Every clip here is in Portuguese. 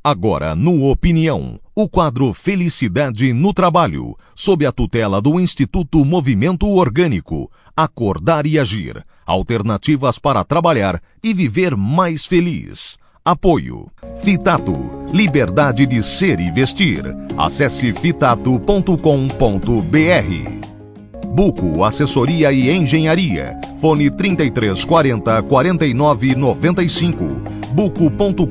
Agora, no Opinião, o quadro Felicidade no Trabalho, sob a tutela do Instituto Movimento Orgânico. Acordar e agir. Alternativas para trabalhar e viver mais feliz. Apoio. Fitato. Liberdade de ser e vestir. Acesse fitato.com.br. Buco Assessoria e Engenharia. Fone 3340 4995. buco.com.br.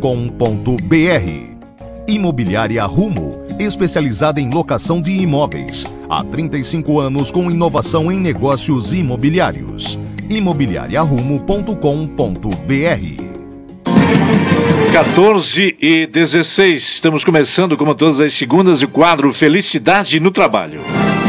Imobiliária Rumo, especializada em locação de imóveis. Há 35 anos com inovação em negócios imobiliários. imobiliariarumo.com.br. 14h16, estamos começando, como todas as segundas, o quadro Felicidade no Trabalho.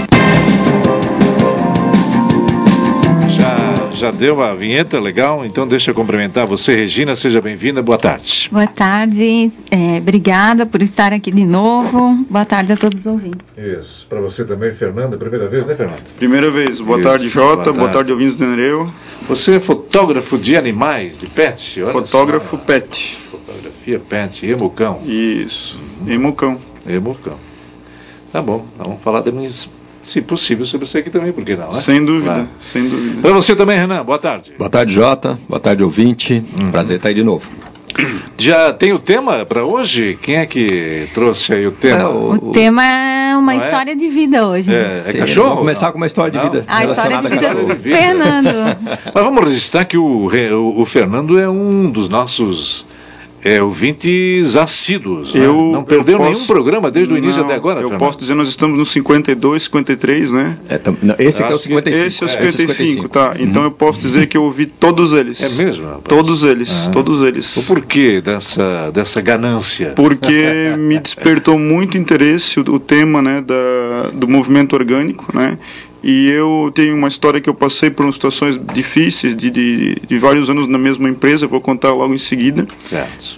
Já deu a vinheta, legal? Então deixa eu cumprimentar você, Regina, seja bem-vinda, boa tarde. Boa tarde, obrigada por estar aqui de novo, boa tarde a todos os ouvintes. Isso, para você também, Fernanda, primeira vez, né, Fernanda? Primeira vez, boa tarde, Jota, boa tarde, ouvintes do Nereu. Você é fotógrafo de animais, de pet? Olha fotógrafo só. pet. Fotografia pet, Emucão. Isso, Emucão. Emucão. Tá bom, vamos falar de minhas... Se possível, sobre você aqui também, por que não, né? Sem dúvida, claro. Sem dúvida. Para você também, Renan, boa tarde. Boa tarde, Jota. Boa tarde, ouvinte. Prazer estar aí de novo. Já tem o tema para hoje? Quem é que trouxe aí o tema? O tema é uma história de vida hoje. É cachorro? Vamos começar com uma história de vida. A história de vida do vida. Fernando. Mas vamos registrar que o Fernando é um dos nossos... ouvintes assíduos, né? Não perdeu nenhum programa desde o início até agora, Fernando? Posso dizer, nós estamos no 52, 53, né? Esse aqui é o 55. Esse é o 55, tá. Então eu posso dizer que eu ouvi todos eles. É mesmo, rapaz? Todos eles, todos eles. O porquê dessa ganância? Porque me despertou muito interesse o tema, né, do movimento orgânico, né? E eu tenho uma história que eu passei por situações difíceis de vários anos na mesma empresa, eu vou contar logo em seguida. Certo.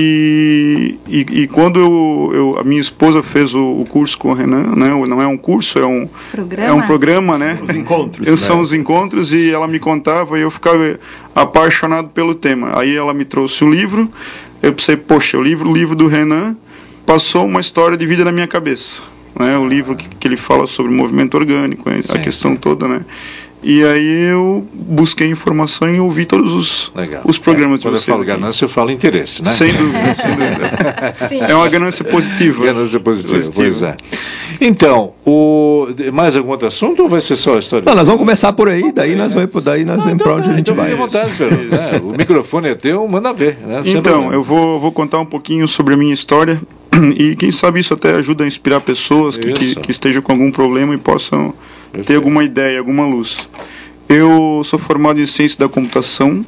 E quando a minha esposa fez o curso com o Renan, né, não é um curso, é um programa, né? Os encontros. São os encontros, e ela me contava e eu ficava apaixonado pelo tema. Aí ela me trouxe o livro, eu pensei, poxa, o livro do Renan passou uma história de vida na minha cabeça. Né, o livro que ele fala sobre o movimento orgânico, a questão toda, né? E aí eu busquei informação e ouvi todos os programas de vocês. Quando eu falo ganância, eu falo interesse, né? Sem dúvida, sem dúvida. É uma ganância positiva. Ganância positiva, pois é. Então, mais algum outro assunto ou vai ser só a história? Não, nós vamos começar por aí, daí nós vamos para onde a gente vai. Vontade, o microfone é teu, manda ver. Né? Então, eu vou contar um pouquinho sobre a minha história e quem sabe isso até ajuda a inspirar pessoas que estejam com algum problema e possam ter alguma ideia, alguma luz. Eu sou formado em Ciência da Computação,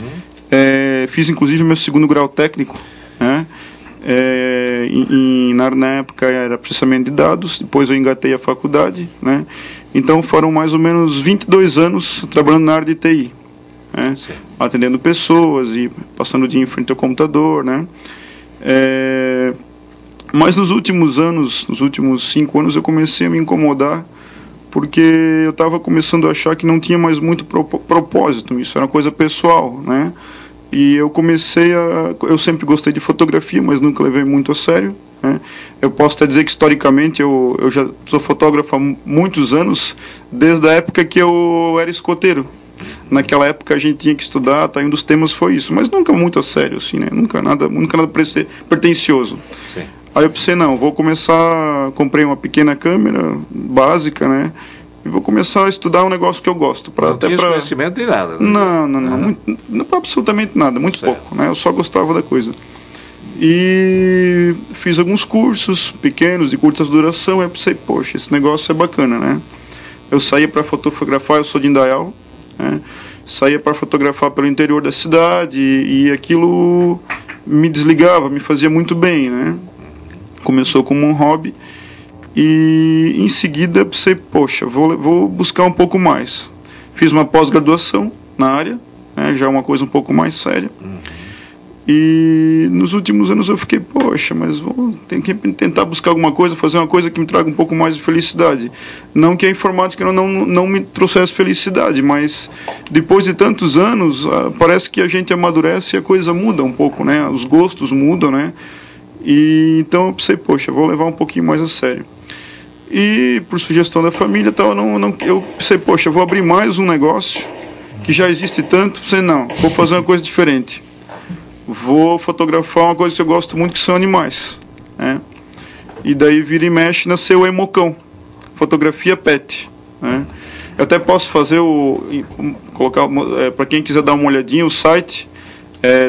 fiz inclusive meu segundo grau técnico, né? Na época era processamento de dados, depois eu engatei a faculdade, né? Então foram mais ou menos 22 anos trabalhando na área de TI, né? Atendendo pessoas e passando o dia em frente ao computador, né? Mas nos últimos 5 anos eu comecei a me incomodar porque eu estava começando a achar que não tinha mais muito propósito, isso era uma coisa pessoal, né? E eu eu sempre gostei de fotografia, mas nunca levei muito a sério, né? Eu posso até dizer que historicamente eu já sou fotógrafo há muitos anos, desde a época que eu era escoteiro. Naquela época a gente tinha que estudar, um dos temas foi isso, mas nunca muito a sério, assim, né? Nunca nada pretencioso. Sim. Aí eu pensei, vou começar, comprei uma pequena câmera básica, né? E vou começar a estudar um negócio que eu gosto. Não tinha conhecimento de nada. Né? Não, absolutamente nada, muito pouco, né? Eu só gostava da coisa. E fiz alguns cursos pequenos, de curta duração, e eu pensei, poxa, esse negócio é bacana, né? Eu saía para fotografar, eu sou de Indaial, né? Saía para fotografar pelo interior da cidade e aquilo me desligava, me fazia muito bem, né? Começou como um hobby e em seguida pensei, poxa, vou buscar um pouco mais. Fiz uma pós-graduação na área, né, já uma coisa um pouco mais séria. E nos últimos anos eu fiquei, poxa, mas tenho que tentar buscar alguma coisa, fazer uma coisa que me traga um pouco mais de felicidade. Não que a informática não me trouxesse felicidade, mas depois de tantos anos, parece que a gente amadurece e a coisa muda um pouco, né? Os gostos mudam, né? E então eu pensei, poxa, vou levar um pouquinho mais a sério. E por sugestão da família, eu pensei, poxa, vou abrir mais um negócio que já existe tanto. Pensei, não, vou fazer uma coisa diferente. Vou fotografar uma coisa que eu gosto muito, que são animais, né? E daí vira e mexe, nasceu o Emocão, fotografia pet, né? Eu até posso fazer colocar para quem quiser dar uma olhadinha, o site é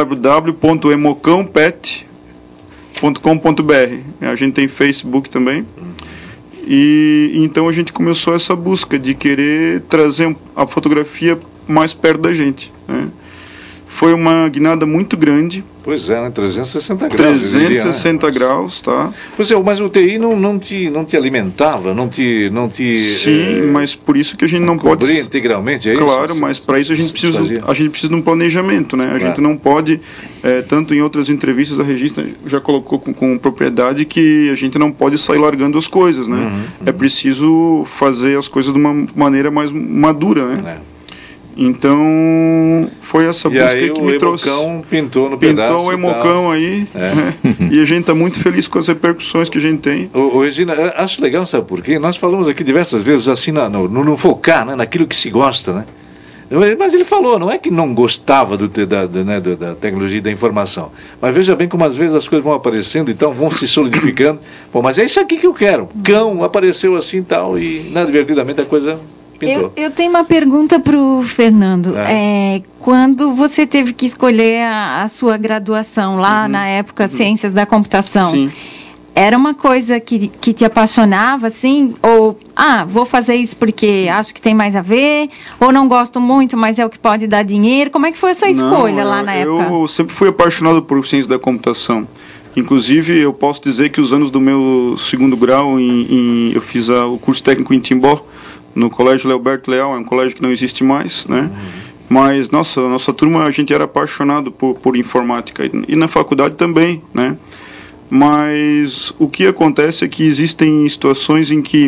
www.emocãopet.com.br. A gente tem Facebook também. E então a gente começou essa busca de querer trazer a fotografia mais perto da gente, né? Foi uma guinada muito grande. Pois é, né? 360 graus. 360 graus, tá? Pois é, mas o TI não te alimentava, não te Sim, mas por isso que a gente não pode... Cobrir integralmente, é isso? Claro, mas para isso a gente precisa de um planejamento, né? A gente não pode, tanto em outras entrevistas a Regista já colocou com propriedade que a gente não pode sair largando as coisas, né? É preciso fazer as coisas de uma maneira mais madura, né? Então, foi essa busca que me trouxe. O Emocão pintou no pedaço. Pintou o Emocão aí, e a gente está muito feliz com as repercussões que a gente tem. Regina, acho legal, sabe por quê? Nós falamos aqui diversas vezes assim, no focar, né, naquilo que se gosta, né? Mas ele falou, não é que não gostava da tecnologia e da informação, mas veja bem como às vezes as coisas vão aparecendo, então vão se solidificando. Bom, mas é isso aqui que eu quero. Cão apareceu assim e tal, e inadvertidamente a coisa... Eu tenho uma pergunta para o Fernando. Quando você teve que escolher a sua graduação lá na época, Ciências da Computação, Sim. Era uma coisa que te apaixonava, assim? Ou, vou fazer isso porque acho que tem mais a ver? Ou não gosto muito, mas é o que pode dar dinheiro? Como é que foi essa escolha lá na época? Eu sempre fui apaixonado por Ciências da Computação. Inclusive, eu posso dizer que os anos do meu segundo grau, eu fiz o curso técnico em Timbó, no Colégio Leoberto Leal, é um colégio que não existe mais, né? Mas, nossa turma, a gente era apaixonado por informática, e na faculdade também, né? Mas o que acontece é que existem situações em que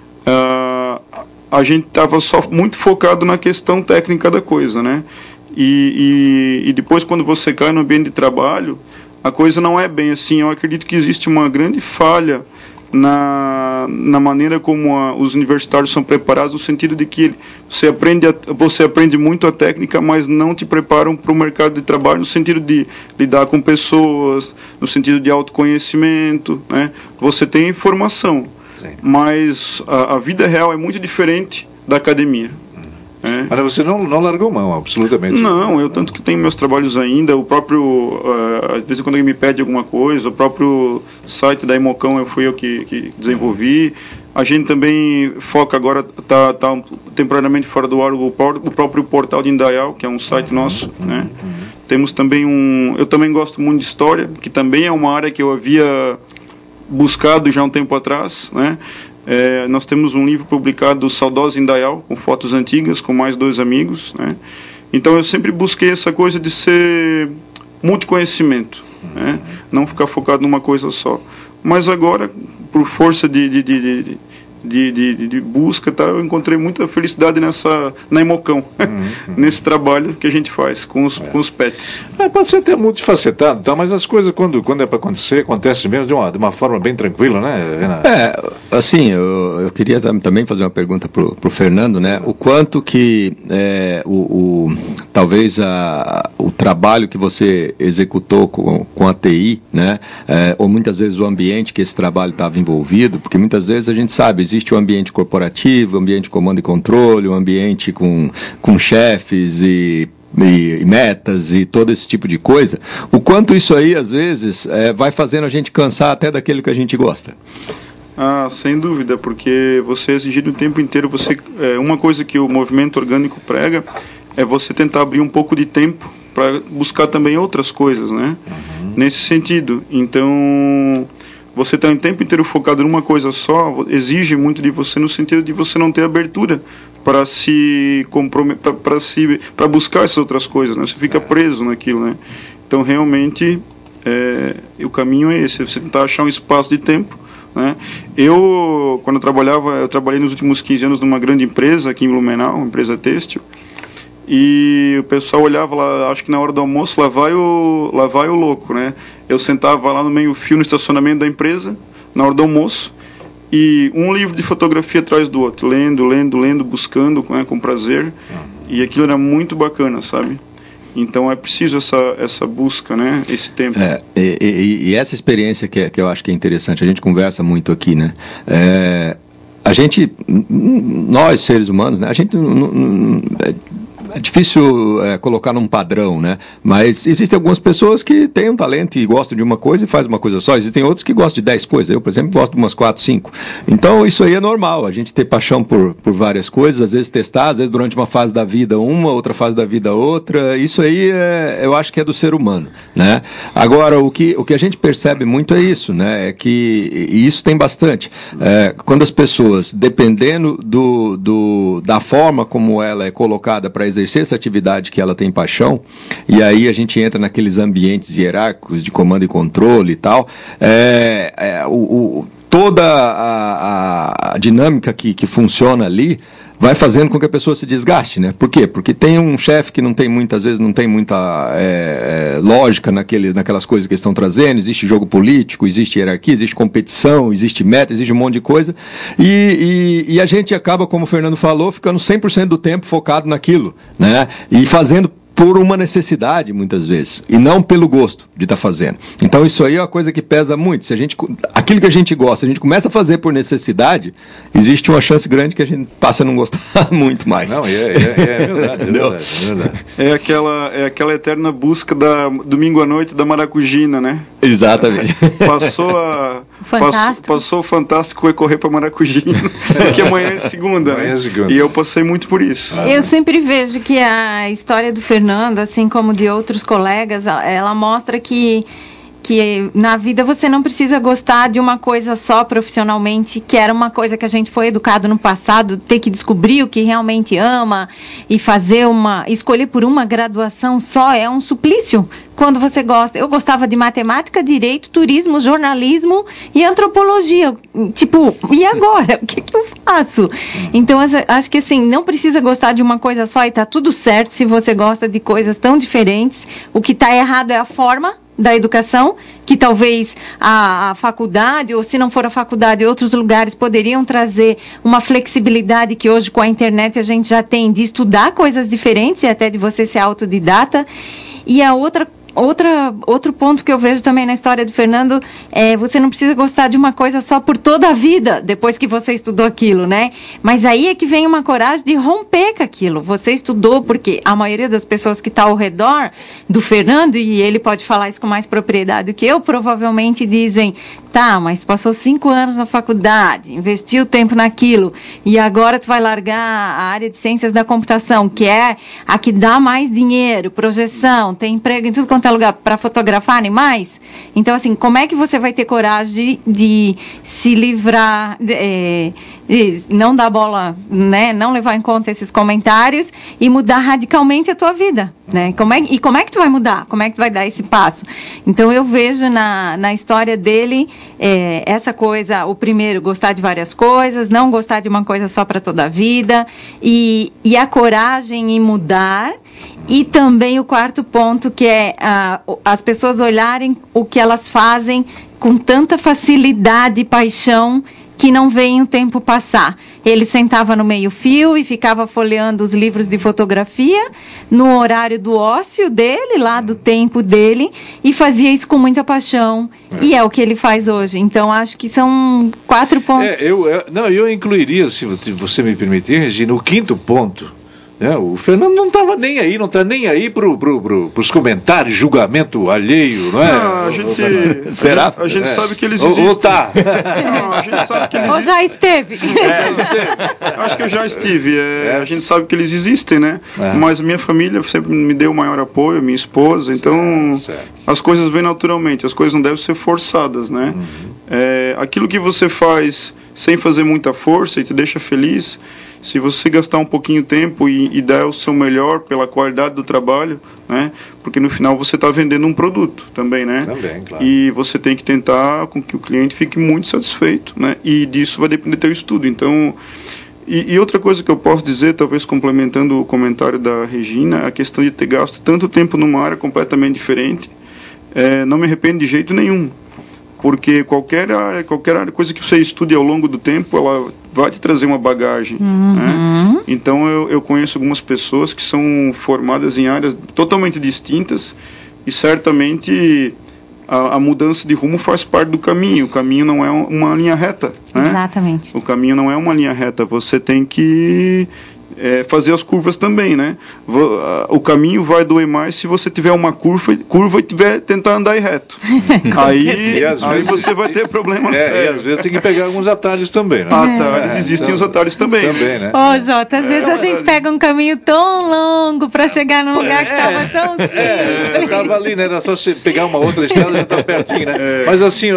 a gente estava só muito focado na questão técnica da coisa, né? E depois, quando você cai no ambiente de trabalho, a coisa não é bem assim. Eu acredito que existe uma grande falha na maneira como os universitários são preparados, no sentido de que você aprende muito a técnica, mas não te preparam para o mercado de trabalho, no sentido de lidar com pessoas, no sentido de autoconhecimento, né? Você tem informação, mas a vida real é muito diferente da academia. Mas você não largou mão, absolutamente. Não, eu tanto que tenho meus trabalhos ainda, o próprio, às vezes quando alguém me pede alguma coisa, o próprio site da Emocão fui eu que desenvolvi. A gente também foca agora, está temporariamente fora do ar, o próprio portal de Indaial, que é um site nosso, né? Temos também eu também gosto muito de história, que também é uma área que eu havia buscado já um tempo atrás, né? Nós temos um livro publicado, Saudosa Indaial, com fotos antigas, com mais 2 amigos, né? Então eu sempre busquei essa coisa de ser multiconhecimento, né? Não ficar focado numa coisa só. Mas agora, por força de busca, tá, eu encontrei muita felicidade na Emocão, nesse trabalho que a gente faz com os pets. Pode ser até multifacetado, tá, mas as coisas, quando é para acontecer, acontece mesmo de uma forma bem tranquila, né, Renato? Assim, eu queria também fazer uma pergunta pro Fernando, né? O quanto que talvez o trabalho que você executou com a TI, né? Ou muitas vezes o ambiente que esse trabalho estava envolvido, porque muitas vezes a gente sabe, existe o ambiente corporativo, o ambiente de comando e controle, o ambiente com chefes e metas e todo esse tipo de coisa. O quanto isso aí, às vezes, vai fazendo a gente cansar até daquilo que a gente gosta. Sem dúvida, porque você é exigido o tempo inteiro. Uma coisa que o movimento orgânico prega é você tentar abrir um pouco de tempo para buscar também outras coisas, né? Nesse sentido. Então, você está o tempo inteiro focado numa coisa só, exige muito de você, no sentido de você não ter abertura para se comprometer, para buscar essas outras coisas, né? Você fica preso naquilo, né? Então, realmente, o caminho é esse, você tentar achar um espaço de tempo, né? Quando eu trabalhei nos últimos 15 anos numa grande empresa aqui em Blumenau, uma empresa têxtil, e o pessoal olhava lá, acho que na hora do almoço, lá vai o louco, né? Eu sentava lá no meio-fio no estacionamento da empresa, na hora do almoço, e um livro de fotografia atrás do outro, lendo, buscando, né, com prazer, e aquilo era muito bacana, sabe? Então é preciso essa busca, né? Esse tempo. E essa experiência que eu acho que é interessante, a gente conversa muito aqui, né? A gente, nós seres humanos, né? A gente é difícil colocar num padrão, né? Mas existem algumas pessoas que têm um talento e gostam de uma coisa e fazem uma coisa só. Existem outros que gostam de 10 coisas. Eu, por exemplo, gosto de umas 4, 5. Então, isso aí é normal. A gente ter paixão por várias coisas, às vezes testar, às vezes durante uma fase da vida uma, outra fase da vida outra. Isso aí, eu acho que é do ser humano, né? Agora, o que a gente percebe muito é isso, né? É que, e isso tem bastante. Quando as pessoas, dependendo da forma como ela é colocada para exercer essa atividade que ela tem paixão, e aí a gente entra naqueles ambientes hierárquicos de comando e controle e tal, toda a dinâmica que funciona ali vai fazendo com que a pessoa se desgaste, né? Por quê? Porque tem um chefe que às vezes não tem muita lógica naquelas coisas que eles estão trazendo, existe jogo político, existe hierarquia, existe competição, existe meta, existe um monte de coisa, e a gente acaba, como o Fernando falou, ficando 100% do tempo focado naquilo, né? E fazendo por uma necessidade, muitas vezes, e não pelo gosto de estar fazendo. Então, isso aí é uma coisa que pesa muito. Aquilo que a gente gosta, a gente começa a fazer por necessidade, existe uma chance grande que a gente passe a não gostar muito mais. Não, é verdade. É aquela eterna busca da domingo à noite da maracujina, né? Exatamente. Passou o Fantástico foi correr para Maracujina, que amanhã é segunda, né? E eu passei muito por isso. Eu sempre vejo que a história do Fernando, assim como de outros colegas, ela mostra que na vida você não precisa gostar de uma coisa só profissionalmente, que era uma coisa que a gente foi educado no passado, ter que descobrir o que realmente ama e escolher por uma graduação só é um suplício. Quando você gosta, eu gostava de matemática, direito, turismo, jornalismo e antropologia. Tipo, e agora? O que eu faço? Então, acho que assim, não precisa gostar de uma coisa só e tá tudo certo se você gosta de coisas tão diferentes. O que tá errado é a forma da educação, que talvez a faculdade, ou se não for a faculdade, outros lugares poderiam trazer uma flexibilidade que hoje com a internet a gente já tem de estudar coisas diferentes e até de você ser autodidata. E a outro ponto que eu vejo também na história do Fernando é você não precisa gostar de uma coisa só por toda a vida, depois que você estudou aquilo, né? Mas aí é que vem uma coragem de romper com aquilo. Você estudou porque a maioria das pessoas que está ao redor do Fernando, e ele pode falar isso com mais propriedade do que eu, provavelmente dizem, tá, mas passou 5 anos na faculdade, investiu tempo naquilo, e agora tu vai largar a área de ciências da computação, que é a que dá mais dinheiro, projeção, tem emprego em tudo quanto é lugar para fotografar animais. Então, assim, como é que você vai ter coragem de se livrar, não dar bola, né, não levar em conta esses comentários e mudar radicalmente a tua vida, né? Como é que tu vai mudar? Como é que tu vai dar esse passo? Então, eu vejo na história dele essa coisa, o primeiro, gostar de várias coisas, não gostar de uma coisa só para toda a vida, e a coragem em mudar. E também o quarto ponto, que é as pessoas olharem o que elas fazem com tanta facilidade e paixão que não veem o tempo passar. Ele sentava no meio-fio e ficava folheando os livros de fotografia no horário do ócio dele, lá do tempo dele, e fazia isso com muita paixão. E é o que ele faz hoje. Então, acho que são 4 pontos. Eu incluiria, se você me permitir, Regina, o quinto ponto. O Fernando não estava nem aí, não está nem aí para os comentários, julgamento alheio, não é? Não, será? A gente sabe que eles existem. Ou tá? Não, a gente sabe que eles existem. Ou já esteve. Acho que eu já estive. A gente sabe que eles existem, né? Mas a minha família sempre me deu o maior apoio, minha esposa, então as coisas vêm naturalmente, as coisas não devem ser forçadas, né? Aquilo que você faz sem fazer muita força e te deixa feliz, se você gastar um pouquinho de tempo e dar o seu melhor pela qualidade do trabalho, né? Porque no final você está vendendo um produto também, né? Também, claro. E você tem que tentar com que o cliente fique muito satisfeito, né? E disso vai depender do teu estudo. Então, E outra coisa que eu posso dizer, talvez complementando o comentário da Regina, a questão de ter gasto tanto tempo numa área completamente diferente, não me arrependo de jeito nenhum, porque qualquer área, coisa que você estude ao longo do tempo, ela vai te trazer uma bagagem. Né? Então eu conheço algumas pessoas que são formadas em áreas totalmente distintas e certamente a mudança de rumo faz parte do caminho. O caminho não é uma linha reta. Né? Exatamente. O caminho não é uma linha reta. Você tem que fazer as curvas também, né? O caminho vai doer mais se você tiver uma curva e tiver tentar andar reto. aí você vai ter problemas sérios. E às vezes tem que pegar alguns atalhos também, né? Atalhos, existem os atalhos também. Né? Jota, às vezes a gente pega um caminho tão longo para chegar num lugar que estava tão simples. Estava ali, né? Era só você pegar uma outra estrada e já está pertinho, né? Mas assim,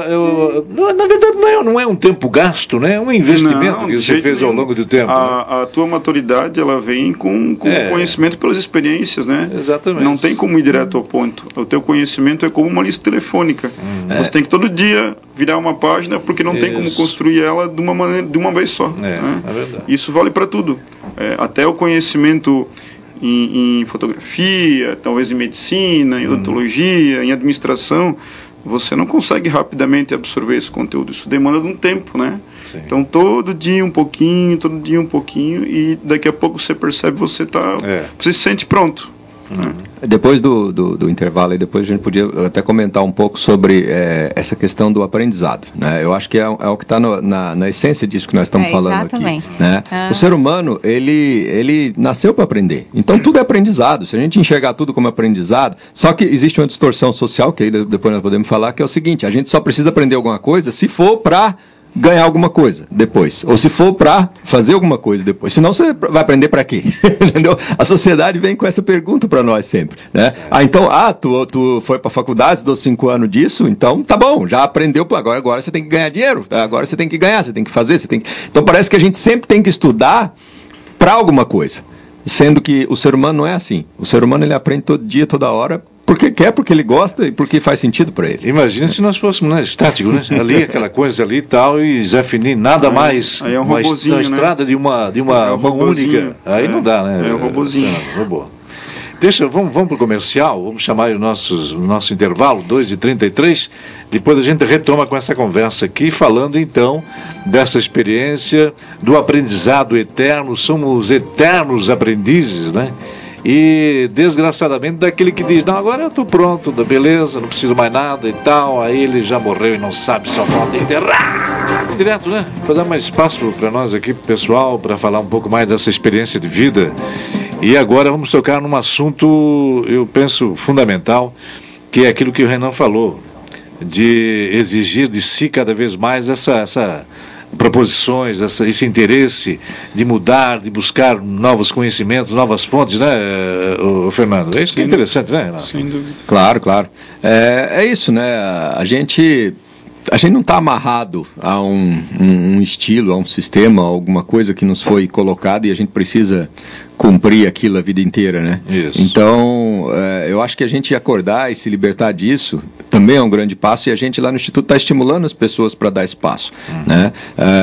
na verdade não é um tempo gasto, né? É um investimento que você fez ao longo do tempo. A tua maturidade, ela vem com conhecimento pelas experiências, né? Exatamente. Não tem como ir direto ao ponto. O teu conhecimento é como uma lista telefônica. Você tem que todo dia virar uma página, porque não tem como construir ela de uma vez só. Né? É verdade. Isso vale para tudo. Até o conhecimento em fotografia, talvez em medicina, em odontologia, em administração, você não consegue rapidamente absorver esse conteúdo. Isso demanda de um tempo, né? Sim. Então, todo dia um pouquinho, e daqui a pouco você percebe, você se sente pronto. Né? Depois do intervalo, depois a gente podia até comentar um pouco sobre essa questão do aprendizado. Né? Eu acho que é o que está na essência disso que nós estamos falando exatamente. Aqui. Né? O ser humano, ele nasceu para aprender. Então, tudo é aprendizado. Se a gente enxergar tudo como aprendizado, só que existe uma distorção social, que aí depois nós podemos falar, que é o seguinte: a gente só precisa aprender alguma coisa se for para ganhar alguma coisa depois, ou se for para fazer alguma coisa depois, senão você vai aprender para quê? Entendeu? A sociedade vem com essa pergunta para nós sempre, né? Então, tu foi para a faculdade, estudou 5 anos disso, então tá bom, já aprendeu, agora você tem que ganhar dinheiro, agora você tem que ganhar, você tem que fazer, então parece que a gente sempre tem que estudar para alguma coisa, sendo que o ser humano não é assim. O ser humano, ele aprende todo dia, toda hora, porque quer, porque ele gosta e porque faz sentido para ele. Imagina se nós fôssemos estáticos, né? Ali, aquela coisa ali e tal, e Zé Fini, nada mais. Aí é um robozinho, uma estrada de uma mão única. Aí não dá, né? É um robozinho. Robô. Vamos para o comercial, vamos chamar o nosso intervalo, 2h33, depois a gente retoma com essa conversa aqui, falando então dessa experiência, do aprendizado eterno. Somos eternos aprendizes, né? E, desgraçadamente, daquele que diz: não, agora eu estou pronto, beleza, não preciso mais nada e tal. Aí ele já morreu e não sabe, só falta enterrar. Direto, né? Para dar mais espaço para nós aqui, pro pessoal, para falar um pouco mais dessa experiência de vida. E agora vamos tocar num assunto, eu penso, fundamental, que é aquilo que o Renan falou, de exigir de si cada vez mais essa proposições, esse interesse de mudar, de buscar novos conhecimentos, novas fontes, né, Fernando? É isso que é interessante, né, Renato? Sem dúvida. Claro. É isso, né? A gente não está amarrado a um estilo, a um sistema, a alguma coisa que nos foi colocada e a gente precisa cumprir aquilo a vida inteira, né? Isso. Então, eu acho que a gente acordar e se libertar disso também é um grande passo, e a gente lá no Instituto está estimulando as pessoas para dar espaço, né?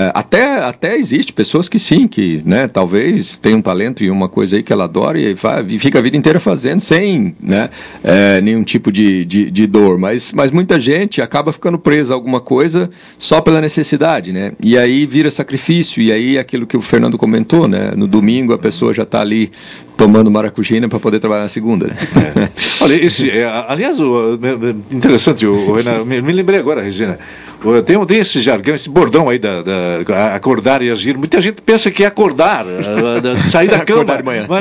Até existe pessoas que sim, que, né, talvez tenham um talento e uma coisa aí que ela adora e fica a vida inteira fazendo sem, né, nenhum tipo de dor, mas muita gente acaba ficando presa a alguma coisa só pela necessidade, né? E aí vira sacrifício, e aí aquilo que o Fernando comentou, né? No domingo a pessoa já está ali tomando maracujina para poder trabalhar na segunda, né? Olha, aliás, interessante, Renan, me lembrei agora, Regina, tem esse jargão, esse bordão aí da acordar e agir. Muita gente pensa que é acordar, sair da cama, mas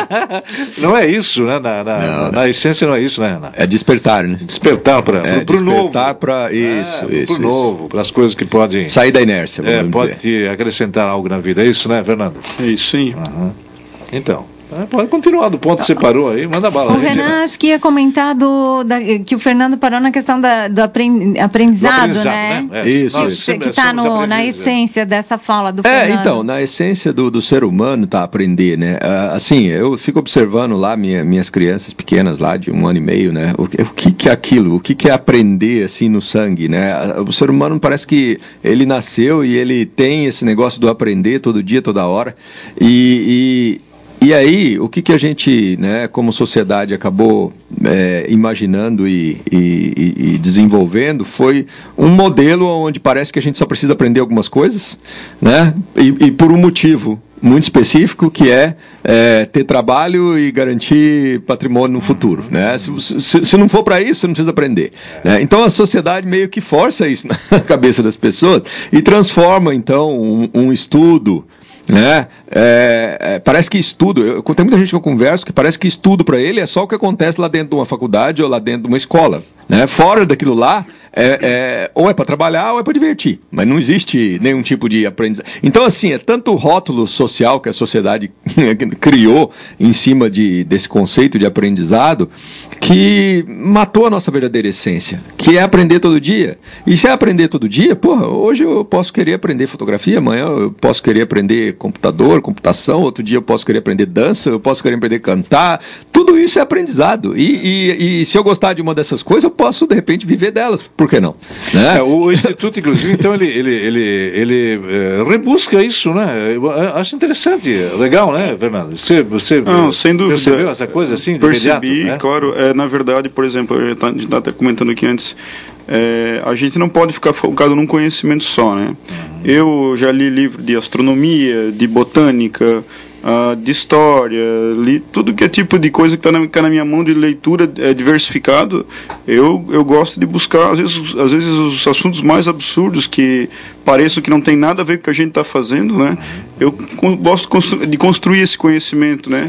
não é isso, né? Na essência não é isso, né, Renan? É despertar, né? Despertar para o novo. Despertar para isso. Para o novo, para as coisas que podem... Sair da inércia, pode te acrescentar algo na vida, é isso, né, Fernando? É isso, sim. Então, Pode continuar do ponto que você parou aí, manda bala. O Renan, acho que ia comentar que o Fernando parou na questão do aprendizado, né? Isso. Que está na essência dessa fala do Fernando. Então, na essência do ser humano tá aprender, né? Assim, eu fico observando lá minhas crianças pequenas lá, de 1 ano e meio, né? O que é aquilo? O que é aprender, assim, no sangue, né? O ser humano parece que ele nasceu e ele tem esse negócio do aprender todo dia, toda hora, E aí, o que a gente, né, como sociedade, acabou imaginando e desenvolvendo foi um modelo onde parece que a gente só precisa aprender algumas coisas, né, e por um motivo muito específico, que é ter trabalho e garantir patrimônio no futuro, né? Se não for para isso, você não precisa aprender, né? Então a sociedade meio que força isso na cabeça das pessoas e transforma, então, um estudo, né? Parece que estudo, tem muita gente que eu converso que parece que estudo para ele é só o que acontece lá dentro de uma faculdade ou lá dentro de uma escola, né? Fora daquilo lá, ou é para trabalhar ou é para divertir, mas não existe nenhum tipo de aprendizado. Então, assim, é tanto o rótulo social que a sociedade criou em cima desse conceito de aprendizado que matou a nossa verdadeira essência, que é aprender todo dia. E se é aprender todo dia, porra, hoje eu posso querer aprender fotografia, amanhã eu posso querer aprender computação, outro dia eu posso querer aprender dança, eu posso querer aprender cantar. Tudo isso é aprendizado. E se eu gostar de uma dessas coisas, eu posso, de repente, viver delas. Por que não? Né? O Instituto, inclusive, então, ele rebusca isso, né? Eu acho interessante, legal, né, Fernando? Você não, sem dúvida, percebeu essa coisa assim? Percebi, imediato, né? Claro. Na verdade, por exemplo, a gente está até comentando aqui antes, a gente não pode ficar focado num conhecimento só, né? Eu já li livro de astronomia, de botânica, de história, li tudo que é tipo de coisa que está na minha mão de leitura diversificado. Eu gosto de buscar, às vezes os assuntos mais absurdos que pareçam que não tem nada a ver com o que a gente está fazendo, né? Eu gosto de construir esse conhecimento, né?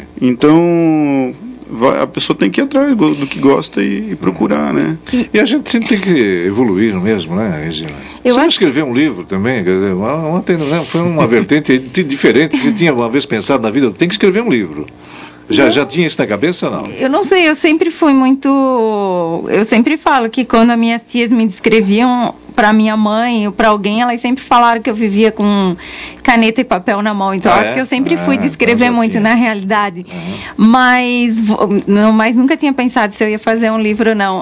Então a pessoa tem que ir atrás do que gosta e procurar, né? E a gente sempre tem que evoluir mesmo, né, Regina? Você escreveu um livro também? Ontem, né, foi uma vertente diferente que eu tinha uma vez pensado na vida. Tem que escrever um livro. Já tinha isso na cabeça ou não? Eu não sei, eu sempre fui muito... Eu sempre falo que quando as minhas tias me descreviam para minha mãe ou para alguém, elas sempre falaram que eu vivia com caneta e papel na mão. Então, acho que eu sempre fui descrever muito na realidade. Mas nunca tinha pensado se eu ia fazer um livro, não.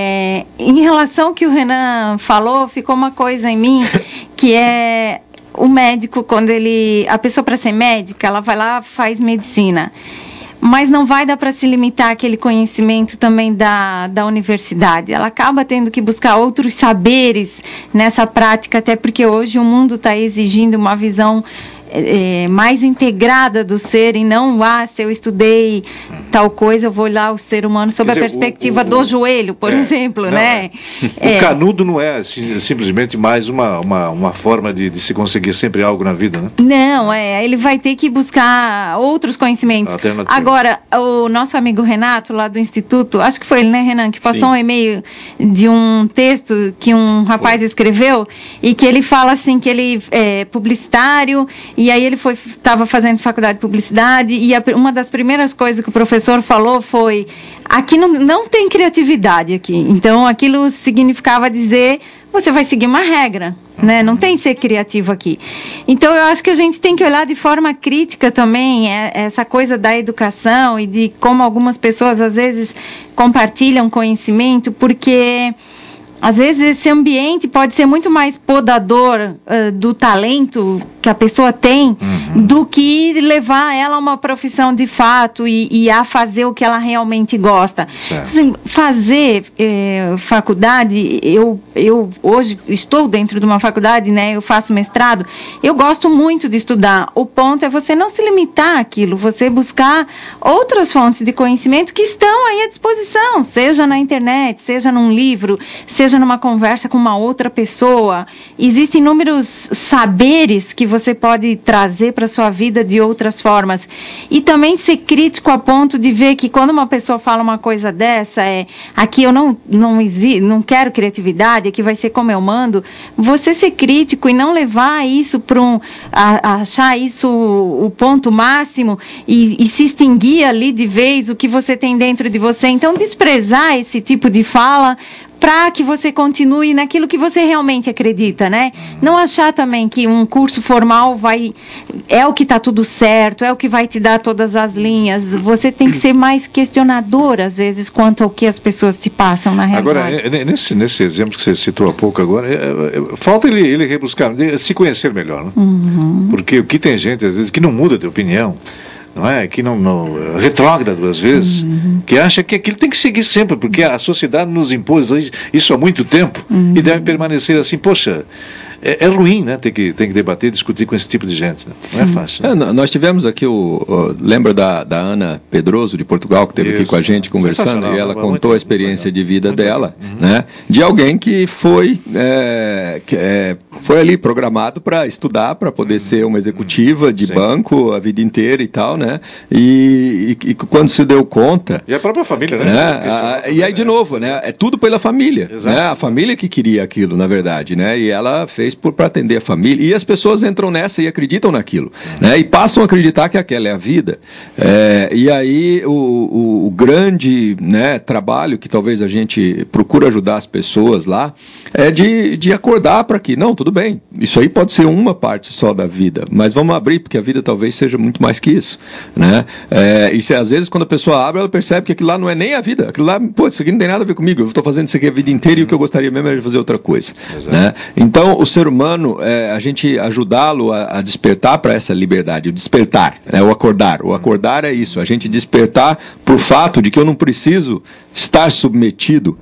Em relação ao que o Renan falou, ficou uma coisa em mim que é... O médico, a pessoa para ser médica, ela vai lá, faz medicina. Mas não vai dar para se limitar àquele conhecimento também da universidade. Ela acaba tendo que buscar outros saberes nessa prática, até porque hoje o mundo está exigindo uma visão mais integrada do ser, e não, se eu estudei tal coisa, eu vou olhar o ser humano sob a perspectiva do joelho, por exemplo, né? O canudo não é simplesmente mais uma forma de se conseguir sempre algo na vida, né? Não, ele vai ter que buscar outros conhecimentos. Agora, o nosso amigo Renato, lá do Instituto, acho que foi ele, né, Renan, que passou um e-mail de um texto que um rapaz escreveu, e que ele fala assim, que ele é publicitário. E aí ele estava fazendo faculdade de publicidade, e uma das primeiras coisas que o professor falou foi: aqui não tem criatividade aqui. Então aquilo significava dizer, você vai seguir uma regra, né? Não tem ser criativo aqui. Então eu acho que a gente tem que olhar de forma crítica também essa coisa da educação e de como algumas pessoas às vezes compartilham conhecimento, porque às vezes esse ambiente pode ser muito mais podador do talento que a pessoa tem, do que levar ela a uma profissão de fato e a fazer o que ela realmente gosta. Assim, fazer faculdade, eu hoje estou dentro de uma faculdade, né? Eu faço mestrado, eu gosto muito de estudar. O ponto é você não se limitar àquilo, você buscar outras fontes de conhecimento que estão aí à disposição, seja na internet, seja num livro, seja esteja numa conversa com uma outra pessoa, existem inúmeros saberes que você pode trazer para a sua vida de outras formas. E também ser crítico a ponto de ver que quando uma pessoa fala uma coisa dessa, aqui eu não quero criatividade, aqui vai ser como eu mando, você ser crítico e não levar isso para achar isso o ponto máximo e se extinguir ali de vez o que você tem dentro de você. Então, desprezar esse tipo de fala para que você continue naquilo que você realmente acredita, né? Não achar também que um curso formal é o que está tudo certo, é o que vai te dar todas as linhas. Você tem que ser mais questionador, às vezes, quanto ao que as pessoas te passam na realidade. Agora, nesse exemplo que você citou há pouco agora, falta ele rebuscar, se conhecer melhor, né? Porque o que tem gente, às vezes, que não muda de opinião, não é? Que não retrógrado às vezes, que acha que aquilo tem que seguir sempre, porque a sociedade nos impôs isso há muito tempo e deve permanecer assim. Poxa, é ruim, né? Tem que debater, discutir com esse tipo de gente, né? Não é fácil. Nós tivemos aqui lembra da Ana Pedroso de Portugal, que esteve aqui com a gente conversando, e ela contou a experiência de vida dela, né? De alguém que foi ali programado para estudar, para poder ser uma executiva de banco a vida inteira e tal, né? E quando se deu conta... E a própria família, né? E aí, de novo, né? É tudo pela família, né? A família que queria aquilo, na verdade, né? E ela fez para atender a família, e as pessoas entram nessa e acreditam naquilo, né? E passam a acreditar que aquela é a vida. E aí o grande, né, trabalho que talvez a gente procura ajudar as pessoas lá é de acordar para que, não, tudo bem, isso aí pode ser uma parte só da vida, mas vamos abrir, porque a vida talvez seja muito mais que isso, né? E às vezes quando a pessoa abre, ela percebe que aquilo lá não é nem a vida, aquilo lá, pô, isso aqui não tem nada a ver comigo, eu estou fazendo isso aqui a vida inteira e o que eu gostaria mesmo era fazer outra coisa, né? Então, o ser humano, a gente ajudá-lo a despertar para essa liberdade, o despertar, o acordar. O acordar é isso, a gente despertar para o fato de que eu não preciso estar submetido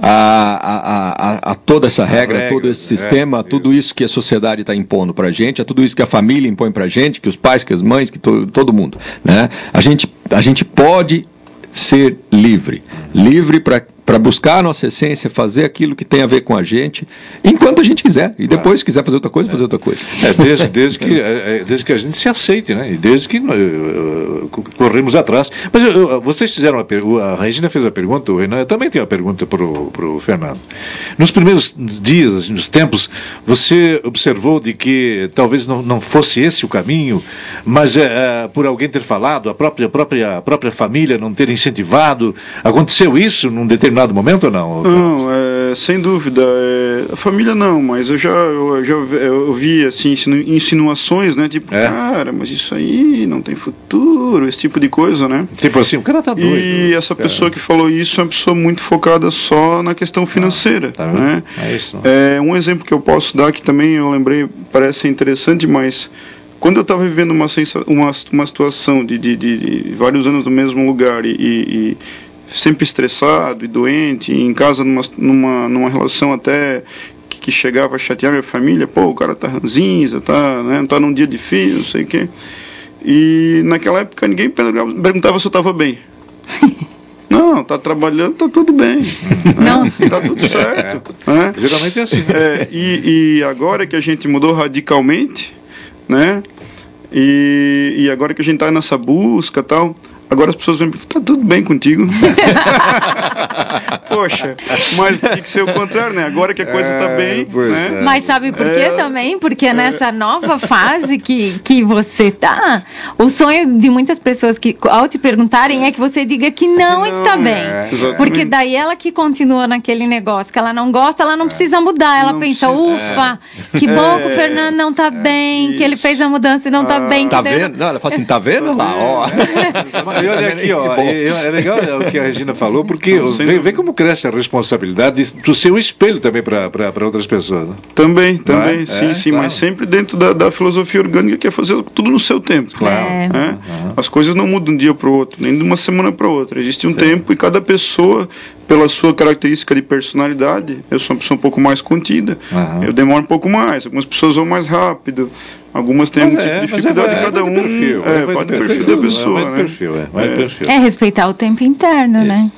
a toda essa regra, todo esse sistema, a tudo isso que a sociedade está impondo para a gente, a tudo isso que a família impõe para a gente, que os pais, que as mães, que todo mundo, né? A gente pode ser livre para buscar a nossa essência, fazer aquilo que tem a ver com a gente, enquanto a gente quiser. E depois, se quiser fazer outra coisa, fazer outra coisa. Desde que a gente se aceite, né? E desde que corremos atrás. Mas vocês fizeram a Regina fez a pergunta, o Renan, eu também tenho uma pergunta para o Fernando. Nos primeiros dias, nos tempos, você observou de que talvez não fosse esse o caminho, mas por alguém ter falado, a própria família não ter incentivado, aconteceu isso num determinado momento ou não? Não, sem dúvida. A família não, mas eu já ouvi assim, insinuações, né? Tipo, cara, mas isso aí não tem futuro, esse tipo de coisa, né? Tipo assim, o cara tá doido. E essa pessoa que falou isso é uma pessoa muito focada só na questão financeira, né? É isso. Um exemplo que eu posso dar, que também eu lembrei, parece interessante, mas quando eu estava vivendo uma situação de vários anos no mesmo lugar e sempre estressado e doente, em casa numa relação até que chegava a chatear minha família, pô, o cara tá ranzinza, tá num dia difícil, não sei o quê. E naquela época ninguém perguntava se eu estava bem. Não, tá trabalhando, tá tudo bem. Não. Tá tudo certo. Né? Geralmente é assim. E agora que a gente mudou radicalmente, né? E agora que a gente tá nessa busca e tal, agora as pessoas vêm, tá tudo bem contigo. Poxa, mas tem que ser o contrário, né? Agora que a coisa tá bem, né? Mas sabe por quê também? Porque nessa nova fase que você tá, o sonho de muitas pessoas que, ao te perguntarem, é que você diga que não está bem. Porque daí ela que continua naquele negócio que ela não gosta, ela não precisa mudar. Ela pensa, ufa, que bom que o Fernando não tá bem, que ele fez a mudança e não tá bem. Tá vendo? Não, ela fala assim, tá vendo lá, ó. E olha aqui, ó, é legal o que a Regina falou, porque vê como cresce a responsabilidade do seu espelho também para outras pessoas, né? Também, sim, claro. Mas sempre dentro da filosofia orgânica, que é fazer tudo no seu tempo. Claro. As coisas não mudam de um dia para o outro, nem de uma semana para outra. Existe um tempo e cada pessoa, pela sua característica de personalidade, eu sou uma pessoa um pouco mais contida, eu demoro um pouco mais, algumas pessoas vão mais rápido, algumas têm algum tipo de dificuldade, cada um pode o perfil da pessoa, né? É respeitar o tempo interno, né?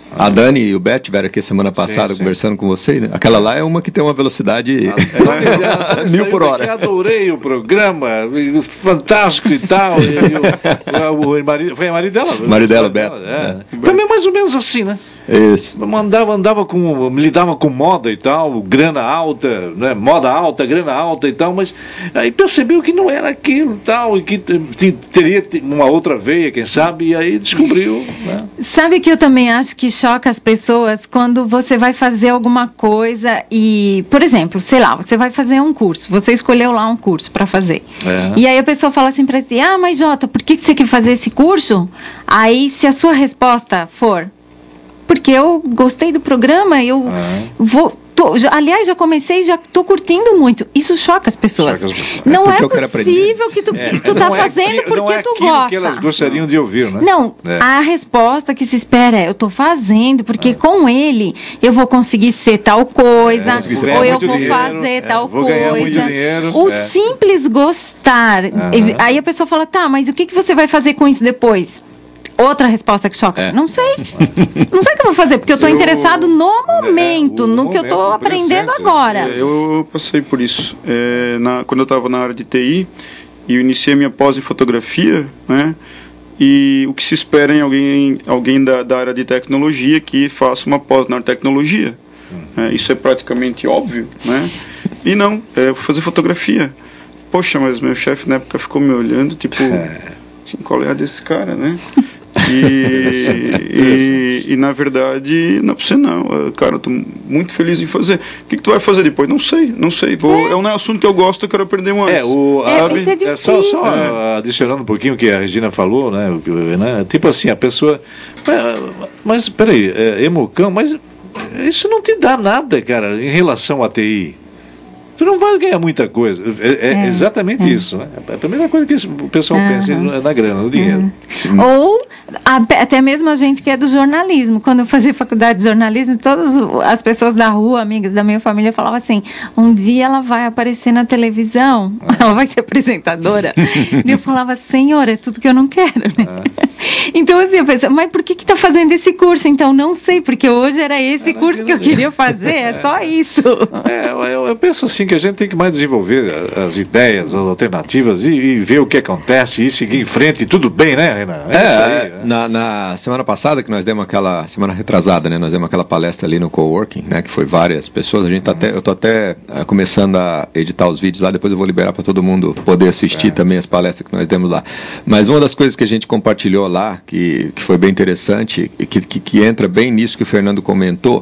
A Dani e o Beto tiveram aqui semana passada conversando com você, né? Aquela lá é uma que tem uma velocidade 1000 por hora. Eu adorei o programa, fantástico e tal. Foi a marido dela? Marido dela, Beto. Também mais ou menos assim, né? Isso. Lidava com moda e tal, grana alta, né? Moda alta, grana alta e tal, mas aí percebeu que não era aquilo e tal, e que teria uma outra veia, quem sabe, e aí descobriu, né? Sabe que eu também acho que choca as pessoas quando você vai fazer alguma coisa e, por exemplo, sei lá, você vai fazer um curso, você escolheu lá um curso para fazer. E aí a pessoa fala assim para ti, mas Jota, por que você quer fazer esse curso? Aí se a sua resposta for, porque eu gostei do programa, eu aliás, já comecei, já estou curtindo muito. Isso choca as pessoas. Não é possível que tu tá fazendo porque tu gosta. Que elas gostariam de ouvir, né? Não, a resposta que se espera é, eu estou fazendo porque com ele eu vou conseguir ser tal coisa, ou eu vou fazer tal coisa. O simples gostar. Aí a pessoa fala, tá, mas o que você vai fazer com isso depois? Outra resposta que choca. Não sei. Não sei o que eu vou fazer, porque eu estou interessado no momento, no que eu estou aprendendo agora. Eu passei por isso. Quando eu estava na área de TI, e eu iniciei minha pós em fotografia, né? E o que se espera em alguém da área de tecnologia que faça uma pós na tecnologia. Isso é praticamente óbvio, né? E não, eu vou fazer fotografia. Poxa, mas meu chefe na época ficou me olhando, tipo, qual é a desse cara, né? E na verdade, não, você não, cara, eu tô muito feliz em fazer. O que tu vai fazer depois? Não sei. Não é um assunto que eu gosto, eu quero aprender mais. Sabe? Só adicionando um pouquinho o que a Regina falou, né? Tipo assim, a pessoa. Mas peraí, Emocão, mas isso não te dá nada, cara, em relação à TI. Tu não vai ganhar muita coisa. Exatamente isso, né? A primeira coisa que o pessoal pensa é na grana, no dinheiro. Ou até mesmo a gente que é do jornalismo. Quando eu fazia faculdade de jornalismo, todas as pessoas da rua, amigas da minha família, falavam assim, um dia ela vai aparecer na televisão, ela vai ser apresentadora. E eu falava, senhor, é tudo que eu não quero, né? Então assim, eu pensei, mas por que tá fazendo esse curso? Então não sei, porque hoje era esse curso que eu queria fazer, é só isso. Eu penso assim, que a gente tem que mais desenvolver as ideias, as alternativas e ver o que acontece e seguir em frente, e tudo bem, né, Renan? Na semana passada que nós demos semana retrasada, né, nós demos aquela palestra ali no coworking, né, que foi várias pessoas, eu tô até começando a editar os vídeos lá, depois eu vou liberar para todo mundo poder assistir também as palestras que nós demos lá. Mas uma das coisas que a gente compartilhou lá, que foi bem interessante, e que entra bem nisso que o Fernando comentou,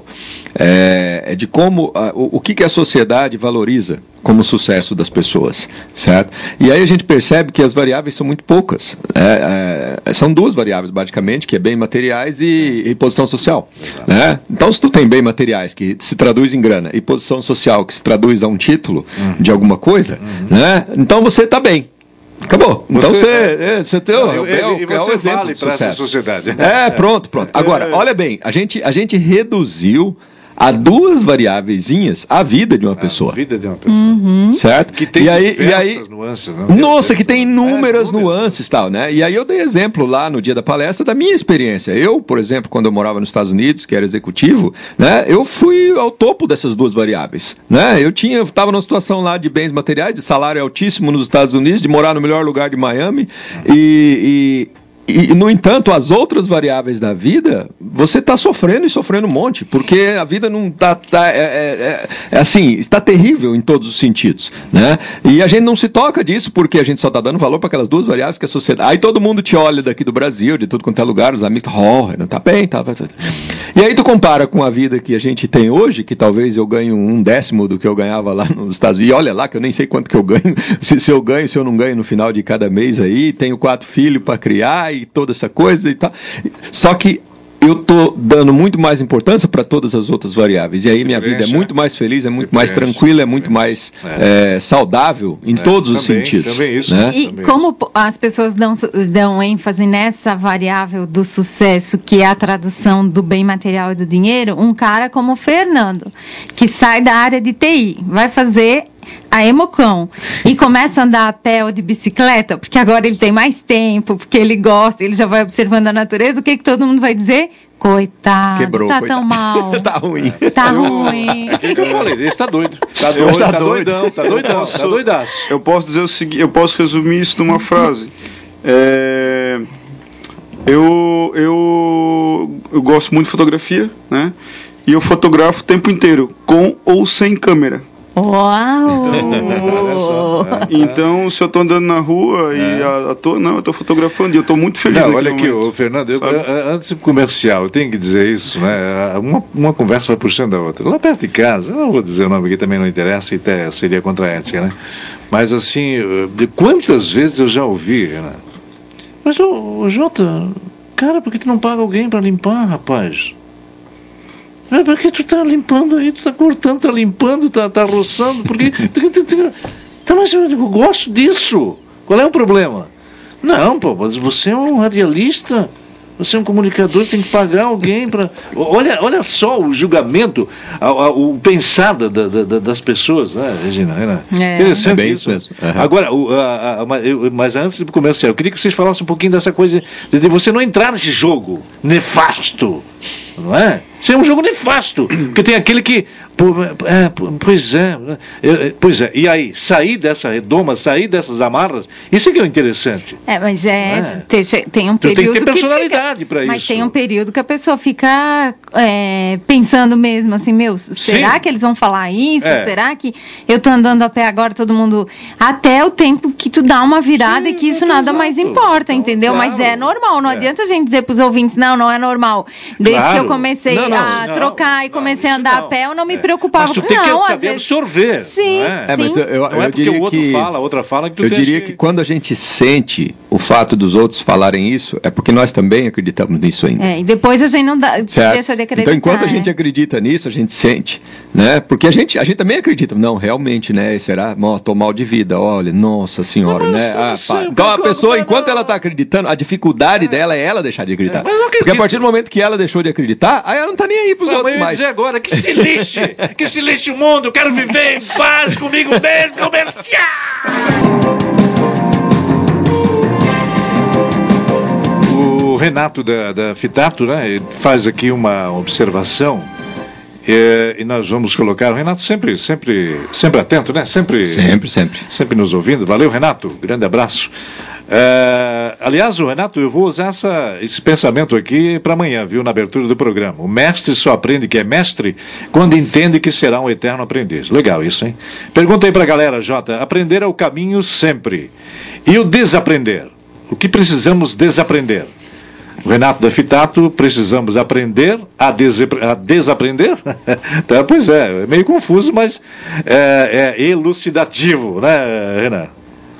é de como, o que a sociedade valoriza como sucesso das pessoas, certo? E aí a gente percebe que as variáveis são muito poucas. São duas variáveis, basicamente, que é bem materiais e posição social. Né? Então, se tu tem bem materiais, que se traduz em grana, e posição social, que se traduz a um título de alguma coisa, né? Então você está bem. Acabou. Então você tem o exemplo vale para essa sociedade. Pronto. Agora, olha bem, a gente reduziu a duas variáveiszinhas a vida de uma pessoa. A vida de uma pessoa. Certo? Que tem diversas nuances. Não? Nossa, que tem inúmeras nuances e tal, né? E aí eu dei exemplo lá no dia da palestra da minha experiência. Eu, por exemplo, quando eu morava nos Estados Unidos, que era executivo, né? Eu fui ao topo dessas duas variáveis, né? Eu estava numa situação lá de bens materiais, de salário altíssimo nos Estados Unidos, de morar no melhor lugar de Miami e, no entanto, as outras variáveis da vida, você está sofrendo um monte, porque a vida não está terrível em todos os sentidos, né? E a gente não se toca disso, porque a gente só está dando valor para aquelas duas variáveis que a sociedade... Aí todo mundo te olha daqui do Brasil, de tudo quanto é lugar, os amigos, tá bem, tá. E aí tu compara com a vida que a gente tem hoje, que talvez eu ganhe 1/10 do que eu ganhava lá nos Estados Unidos, e olha lá que eu nem sei quanto que eu ganho, se eu ganho, se eu não ganho no final de cada mês aí, tenho 4 filhos para criar, e toda essa coisa e tal. Só que eu estou dando muito mais importância para todas as outras variáveis. E aí minha vida é muito mais feliz, é muito mais tranquila, é muito mais saudável em todos os sentidos. Também isso. Né? E como as pessoas dão ênfase nessa variável do sucesso, que é a tradução do bem material e do dinheiro, um cara como o Fernando, que sai da área de TI, vai fazer a Hemocom e começa a andar a pé ou de bicicleta, porque agora ele tem mais tempo, porque ele gosta, ele já vai observando a natureza, o que todo mundo vai dizer? Coitado, quebrou, tá coitado. Tão mal. Tá ruim. Tá ruim. É que eu falei, esse tá doido. Tá doido, tá doidão, tá doidão, tá doidaço. Eu posso dizer o seguinte, eu posso resumir isso numa frase. Eu gosto muito de fotografia, né? E eu fotografo o tempo inteiro, com ou sem câmera. Uau! Então, se eu tô andando na rua e eu tô fotografando e eu tô muito feliz. Não, olha aqui, Fernando, antes do comercial, eu tenho que dizer isso, né? Uma conversa vai puxando a outra. Lá perto de casa, eu não vou dizer o nome aqui, também não interessa, e até seria contra a ética, né? Mas assim, quantas vezes eu já ouvi, né? Mas, Jota, cara, por que tu não paga alguém para limpar, rapaz? Por que tu tá limpando aí, tu tá cortando, tá limpando, tá roçando, porque... mas eu gosto disso. Qual é o problema? Não, pô, mas você é um radialista, você é um comunicador, tem que pagar alguém para... Olha só o julgamento, o pensar das pessoas, né, Regina? Interessante bem isso mesmo. Uhum. Agora, mas antes do comercial, eu queria que vocês falassem um pouquinho dessa coisa de você não entrar nesse jogo nefasto, não é? Isso é um jogo nefasto, porque tem aquele que... Pois é, e aí, sair dessa redoma, sair dessas amarras, isso é que é o interessante. Mas tem um período tem que ter personalidade para isso. Mas tem um período que a pessoa fica pensando mesmo assim, será que eles vão falar isso? Será que eu tô andando a pé agora, todo mundo... Até o tempo que tu dá uma virada e que isso nada mais importa, entendeu? Claro. Mas é normal, não adianta a gente dizer pros ouvintes, não é normal. Desde que eu comecei a trocar e comecei a andar a pé, eu não me preocupava. Mas tu tem que saber absorver. Sim, mas eu diria o outro fala, a outra fala que tu eu diria que quando a gente sente o fato dos outros falarem isso, é porque nós também acreditamos nisso ainda. E depois a gente não deixa de acreditar. Então, enquanto a gente acredita nisso, a gente sente, né? Porque a gente também acredita. Não, realmente, né? Será? Tô mal de vida, olha, nossa senhora, né? Então a pessoa, enquanto ela está acreditando, a dificuldade dela é ela deixar de acreditar. Porque a partir do momento que ela deixou de acreditar, aí ela não está nem aí pros outros mais. Dizer agora, que se lixe o mundo, eu quero viver em paz comigo mesmo, comercial! O Renato da Fitato, né, ele faz aqui uma observação e nós vamos colocar o Renato sempre atento, né? Sempre nos ouvindo. Valeu, Renato, grande abraço. Aliás, o Renato, eu vou usar esse pensamento aqui para amanhã, viu, na abertura do programa. O mestre só aprende que é mestre quando entende que será um eterno aprendiz. Legal isso, hein? Pergunta aí pra galera, Jota. Aprender é o caminho sempre. E o desaprender? O que precisamos desaprender? O Renato da Fitato, precisamos aprender a desaprender? Tá, pois é meio confuso, mas é elucidativo, né, Renato?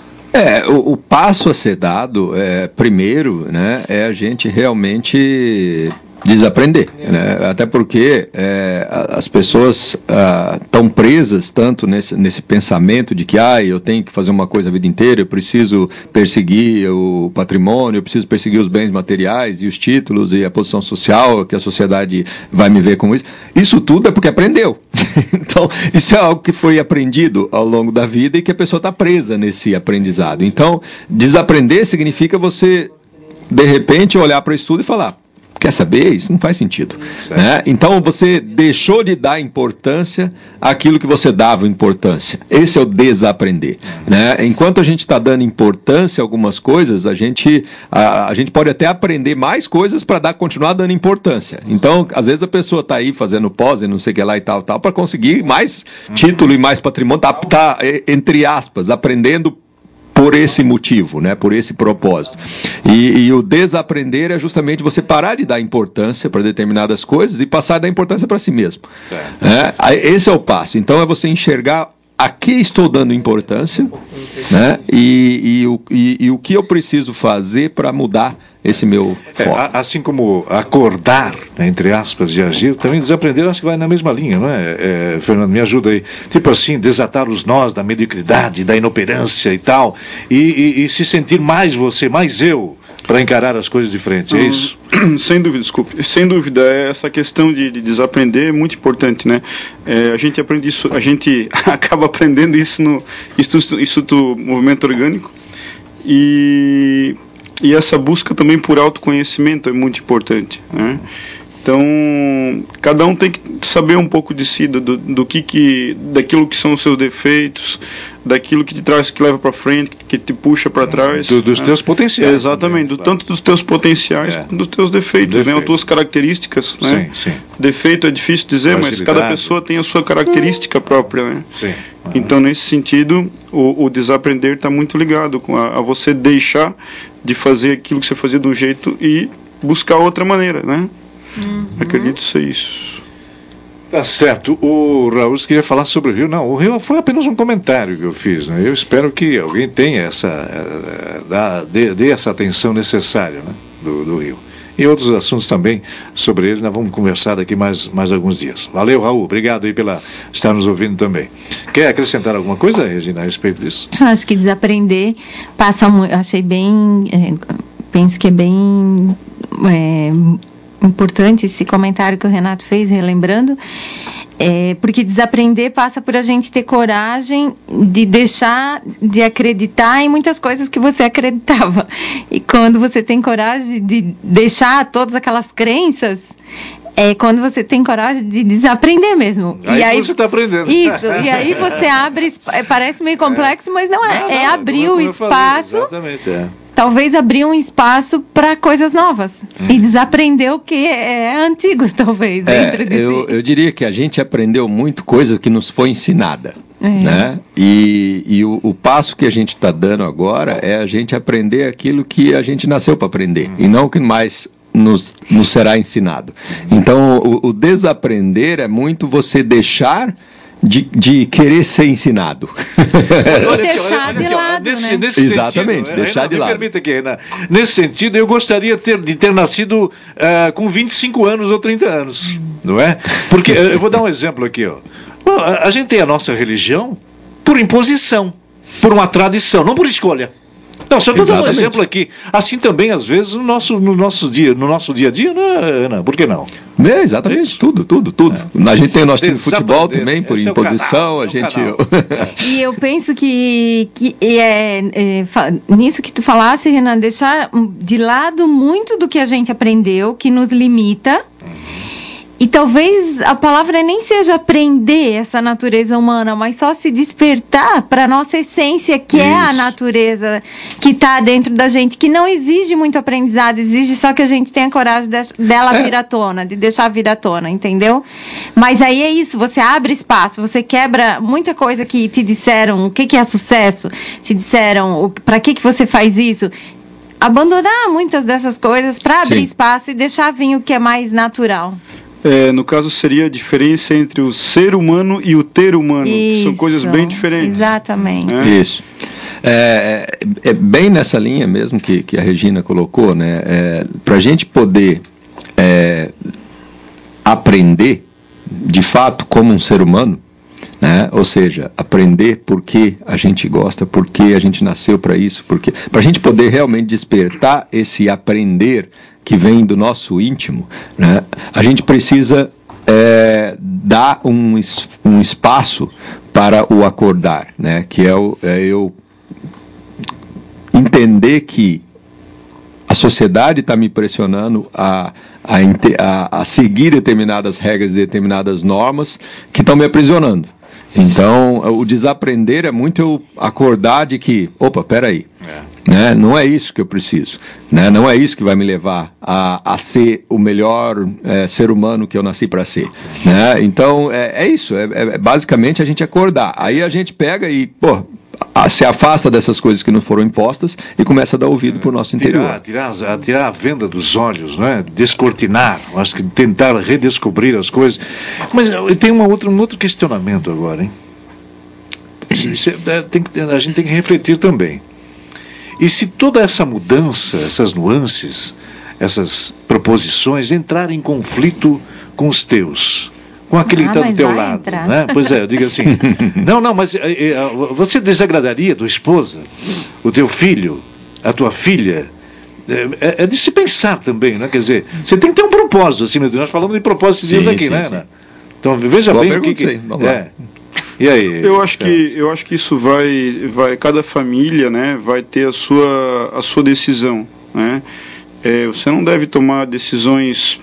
O passo a ser dado, primeiro, né, é a gente realmente desaprender, né? Até porque as pessoas estão presas tanto nesse pensamento de que eu tenho que fazer uma coisa a vida inteira, eu preciso perseguir o patrimônio, eu preciso perseguir os bens materiais e os títulos e a posição social, que a sociedade vai me ver como isso. Isso tudo é porque aprendeu. Então, isso é algo que foi aprendido ao longo da vida e que a pessoa está presa nesse aprendizado. Então, desaprender significa você, de repente, olhar para o estudo e falar: quer saber? Isso não faz sentido. Né? Então você deixou de dar importância àquilo que você dava importância. Esse é o desaprender. Né? Enquanto a gente está dando importância a algumas coisas, a gente pode até aprender mais coisas para continuar dando importância. Então, às vezes a pessoa está aí fazendo pós e não sei o que lá e tal, para conseguir mais título e mais patrimônio, tá, entre aspas, aprendendo por esse motivo, né, por esse propósito. E o desaprender é justamente você parar de dar importância para determinadas coisas e passar a dar importância para si mesmo. Esse é o passo. Então é você enxergar a que estou dando importância, né, e o que eu preciso fazer para mudar esse meu foco. Assim como acordar, né, entre aspas, e agir, também desaprender, acho que vai na mesma linha, não é? Fernando, me ajuda aí. Tipo assim, desatar os nós da mediocridade, da inoperância e tal, e se sentir mais você, mais eu, para encarar as coisas de frente, é isso? Sem dúvida, desculpe. Sem dúvida, essa questão de desaprender é muito importante, né? A gente aprende isso, a gente acaba aprendendo isso no Instituto Movimento Orgânico, e essa busca também por autoconhecimento é muito importante, né? Então, cada um tem que saber um pouco de si, daquilo que são os seus defeitos, daquilo que te traz, que leva para frente, que te puxa para trás. Dos teus potenciais. Exatamente, também, tanto dos teus potenciais quanto dos teus defeitos, né? As tuas características, né? Sim. Defeito é difícil dizer, mas cada pessoa tem a sua característica própria, né? Sim. Então, nesse sentido, o desaprender está muito ligado a você deixar de fazer aquilo que você fazia de um jeito e buscar outra maneira, né? Acredito ser isso. Tá certo. O Raul queria falar sobre o Rio. Não, o Rio foi apenas um comentário que eu fiz, né? Eu espero que alguém tenha dê essa atenção necessária, né? do Rio. E outros assuntos também sobre ele, nós vamos conversar daqui mais alguns dias. Valeu, Raul. Obrigado aí pela estar nos ouvindo também. Quer acrescentar alguma coisa, Regina, a respeito disso? Acho que desaprender passa muito. Achei bem. Penso que é bem. Importante esse comentário que o Renato fez, relembrando, porque desaprender passa por a gente ter coragem de deixar de acreditar em muitas coisas que você acreditava. E quando você tem coragem de deixar todas aquelas crenças, quando você tem coragem de desaprender mesmo. Aí você está aprendendo. Isso, e aí você abre, parece meio complexo, mas não é. Não, abrir o espaço. Exatamente, Talvez abrir um espaço para coisas novas e desaprender o que é antigo, talvez, dentro de si. Eu diria que a gente aprendeu muito coisa que nos foi ensinada, né? E o passo que a gente está dando agora é a gente aprender aquilo que a gente nasceu para aprender e não o que mais nos será ensinado. Então, o desaprender é muito você deixar de querer ser ensinado. Deixar de lado, né? Exatamente, sentido, deixar de lado. Me permita aqui, Renan. Nesse sentido, eu gostaria de ter nascido com 25 anos ou 30 anos, não é? Porque, eu vou dar um exemplo aqui, ó. A gente tem a nossa religião por imposição, por uma tradição, não por escolha. Não, só estou dando um exemplo aqui. Assim também, às vezes, no nosso dia a dia, não, por que não? Exatamente, tudo. A gente tem o nosso time de futebol também, por imposição, a gente... E eu penso que nisso que tu falasse, Renan, deixar de lado muito do que a gente aprendeu, que nos limita. E talvez a palavra nem seja aprender essa natureza humana, mas só se despertar para a nossa essência, que é a natureza que está dentro da gente, que não exige muito aprendizado, exige só que a gente tenha coragem dela vir à tona, de deixar vir à tona, entendeu? Mas aí é isso, você abre espaço, você quebra muita coisa que te disseram, o que é sucesso, te disseram, para que você faz isso. Abandonar muitas dessas coisas para abrir espaço e deixar vir o que é mais natural. No caso, seria a diferença entre o ser humano e o ter humano. Isso, são coisas bem diferentes. Exatamente. Isso. É bem nessa linha mesmo que a Regina colocou, né? Para a gente poder aprender, de fato, como um ser humano, né? Ou seja, aprender por que a gente gosta, por que a gente nasceu para isso, para a gente poder realmente despertar esse aprender que vem do nosso íntimo, né? A gente precisa dar um espaço para o acordar, né? Que eu entender que a sociedade está me pressionando a seguir determinadas regras, determinadas normas que estão me aprisionando. Então, o desaprender é muito eu acordar de que, peraí, né? Não é isso que eu preciso, né? Não é isso que vai me levar a ser o melhor ser humano que eu nasci para ser, né? Então, é isso, basicamente a gente acordar. Aí a gente pega e, se afasta dessas coisas que não foram impostas e começa a dar ouvido para o nosso interior. Tirar a venda dos olhos, né? Descortinar, acho que tentar redescobrir as coisas. Mas tem um outro questionamento agora, hein? A gente tem que refletir também. E se toda essa mudança, essas nuances, essas proposições entrarem em conflito com os teus, com aquele que está do teu lado, né? Pois eu digo assim, mas você desagradaria a tua esposa, o teu filho, a tua filha, é de se pensar também, né? Quer dizer, você tem que ter um propósito, assim, nós falamos de propósitos dias aqui, né? Sim. Então, veja boa bem o que vamos lá. E aí? Eu acho que isso vai cada família, né, vai ter a sua decisão, né? Você não deve tomar decisões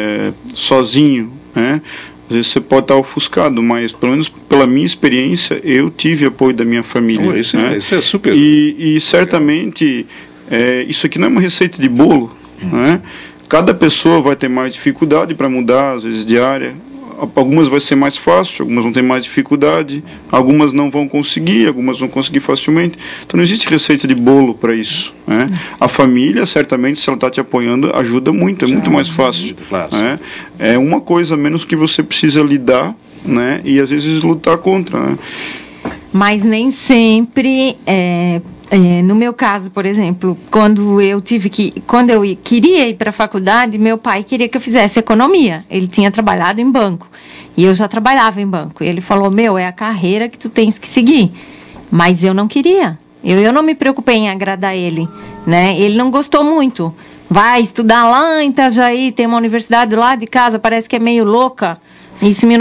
sozinho, né? Às vezes você pode estar ofuscado, mas pelo menos pela minha experiência eu tive apoio da minha família. Isso é super. E certamente isso aqui não é uma receita de bolo, né? Cada pessoa vai ter mais dificuldade para mudar, às vezes de área. Algumas vai ser mais fácil, algumas vão ter mais dificuldade, algumas não vão conseguir, algumas vão conseguir facilmente. Então não existe receita de bolo para isso, né? A família, certamente, se ela está te apoiando, ajuda muito, é muito mais fácil, né? É uma coisa a menos que você precisa lidar, né? E às vezes lutar contra, né? Mas nem sempre no meu caso, por exemplo, quando eu queria ir para a faculdade, meu pai queria que eu fizesse economia. Ele tinha trabalhado em banco e eu já trabalhava em banco. E ele falou: é a carreira que tu tens que seguir. Mas eu não queria. Eu não me preocupei em agradar ele, né? Ele não gostou muito. Vai estudar lá em Itajaí, tem uma universidade lá de casa, parece que é meio louca. Isso em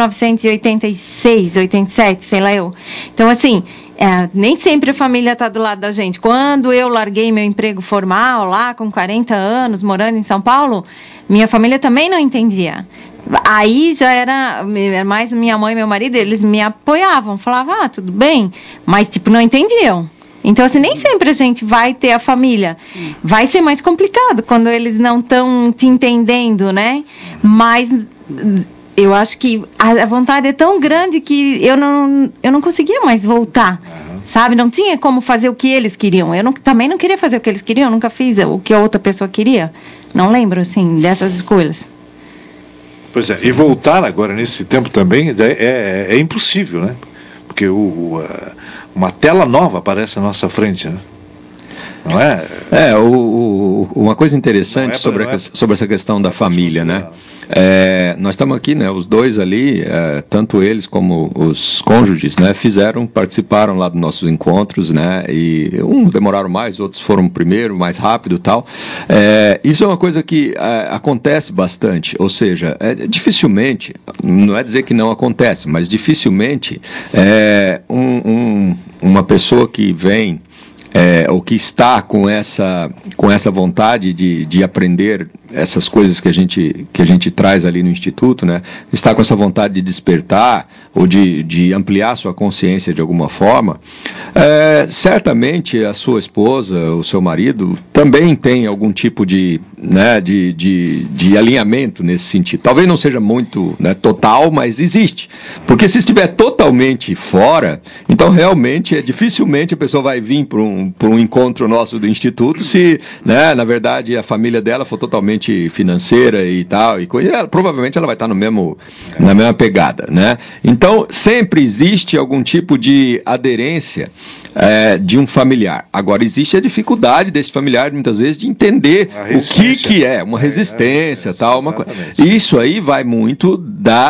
1986, 87, sei lá eu. Então, assim, nem sempre a família está do lado da gente. Quando eu larguei meu emprego formal lá, com 40 anos, morando em São Paulo, minha família também não entendia. Aí já era mais minha mãe e meu marido, eles me apoiavam, falavam, tudo bem, mas, não entendiam. Então, assim, nem sempre a gente vai ter a família. Vai ser mais complicado quando eles não estão te entendendo, né? Mas eu acho que a vontade é tão grande que eu não conseguia mais voltar, sabe? Não tinha como fazer o que eles queriam. Eu também não queria fazer o que eles queriam, eu nunca fiz o que a outra pessoa queria. Não lembro, assim, dessas escolhas. Pois é, e voltar agora nesse tempo também é impossível, né? Porque uma tela nova aparece à nossa frente, né? Não é? Uma coisa interessante sobre essa questão da família, né? Nós estamos aqui, né? Os dois ali, tanto eles como os cônjuges, né? Participaram lá dos nossos encontros, né? E uns demoraram mais, outros foram primeiro, mais rápido e tal. Isso é uma coisa que acontece bastante, ou seja, dificilmente, não é dizer que não acontece, mas dificilmente uma pessoa que vem ou que está com essa vontade de aprender essas coisas que a gente traz ali no Instituto, né? Está com essa vontade de despertar ou de ampliar sua consciência de alguma forma, certamente a sua esposa, o seu marido, também tem algum tipo de alinhamento nesse sentido. Talvez não seja muito, né, total, mas existe. Porque se estiver totalmente fora, então realmente dificilmente a pessoa vai vir para um encontro nosso do Instituto se, né, na verdade, a família dela for totalmente financeira e tal, e coisa, provavelmente ela vai estar na mesma pegada, né? Então, sempre existe algum tipo de aderência de um familiar. Agora, existe a dificuldade desse familiar, muitas vezes, de entender o que é uma resistência, tal, uma coisa. Isso aí vai muito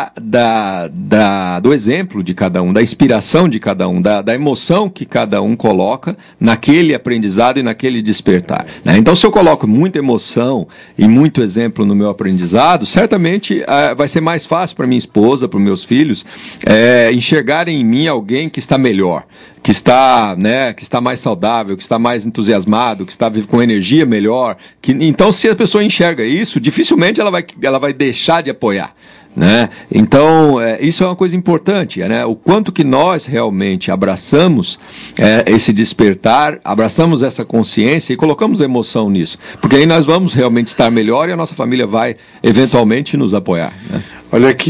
do exemplo de cada um, da inspiração de cada um, da emoção que cada um coloca naquele aprendizado e naquele despertar, né? Então, se eu coloco muita emoção e muito exemplo no meu aprendizado, certamente vai ser mais fácil para minha esposa, para os meus filhos, enxergarem em mim alguém que está melhor, que está mais saudável, que está mais entusiasmado, que está com energia melhor. Então, se a pessoa enxerga isso, dificilmente ela vai deixar de apoiar, né? Então, isso é uma coisa importante, né? O quanto que nós realmente abraçamos esse despertar, abraçamos essa consciência e colocamos emoção nisso, porque aí nós vamos realmente estar melhor e a nossa família vai eventualmente nos apoiar, né? Olha aqui,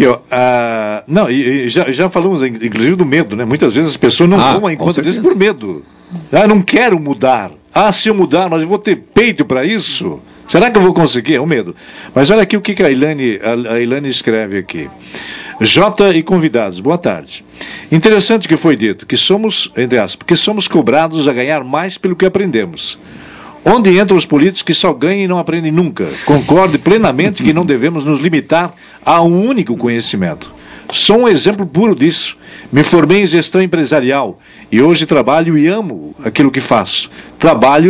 já falamos inclusive do medo, né? Muitas vezes as pessoas não vão a encontro deles por medo. Não quero mudar. Se eu mudar, mas eu vou ter peito para isso? Será que eu vou conseguir? É um medo. Mas olha aqui o que a Ilane escreve aqui. Jota e convidados, boa tarde. Interessante que foi dito que somos, entre aspas, que somos cobrados a ganhar mais pelo que aprendemos. Onde entram os políticos que só ganham e não aprendem nunca? Concordo plenamente que não devemos nos limitar a um único conhecimento. Sou um exemplo puro disso. Me formei em gestão empresarial e hoje trabalho e amo aquilo que faço. Trabalho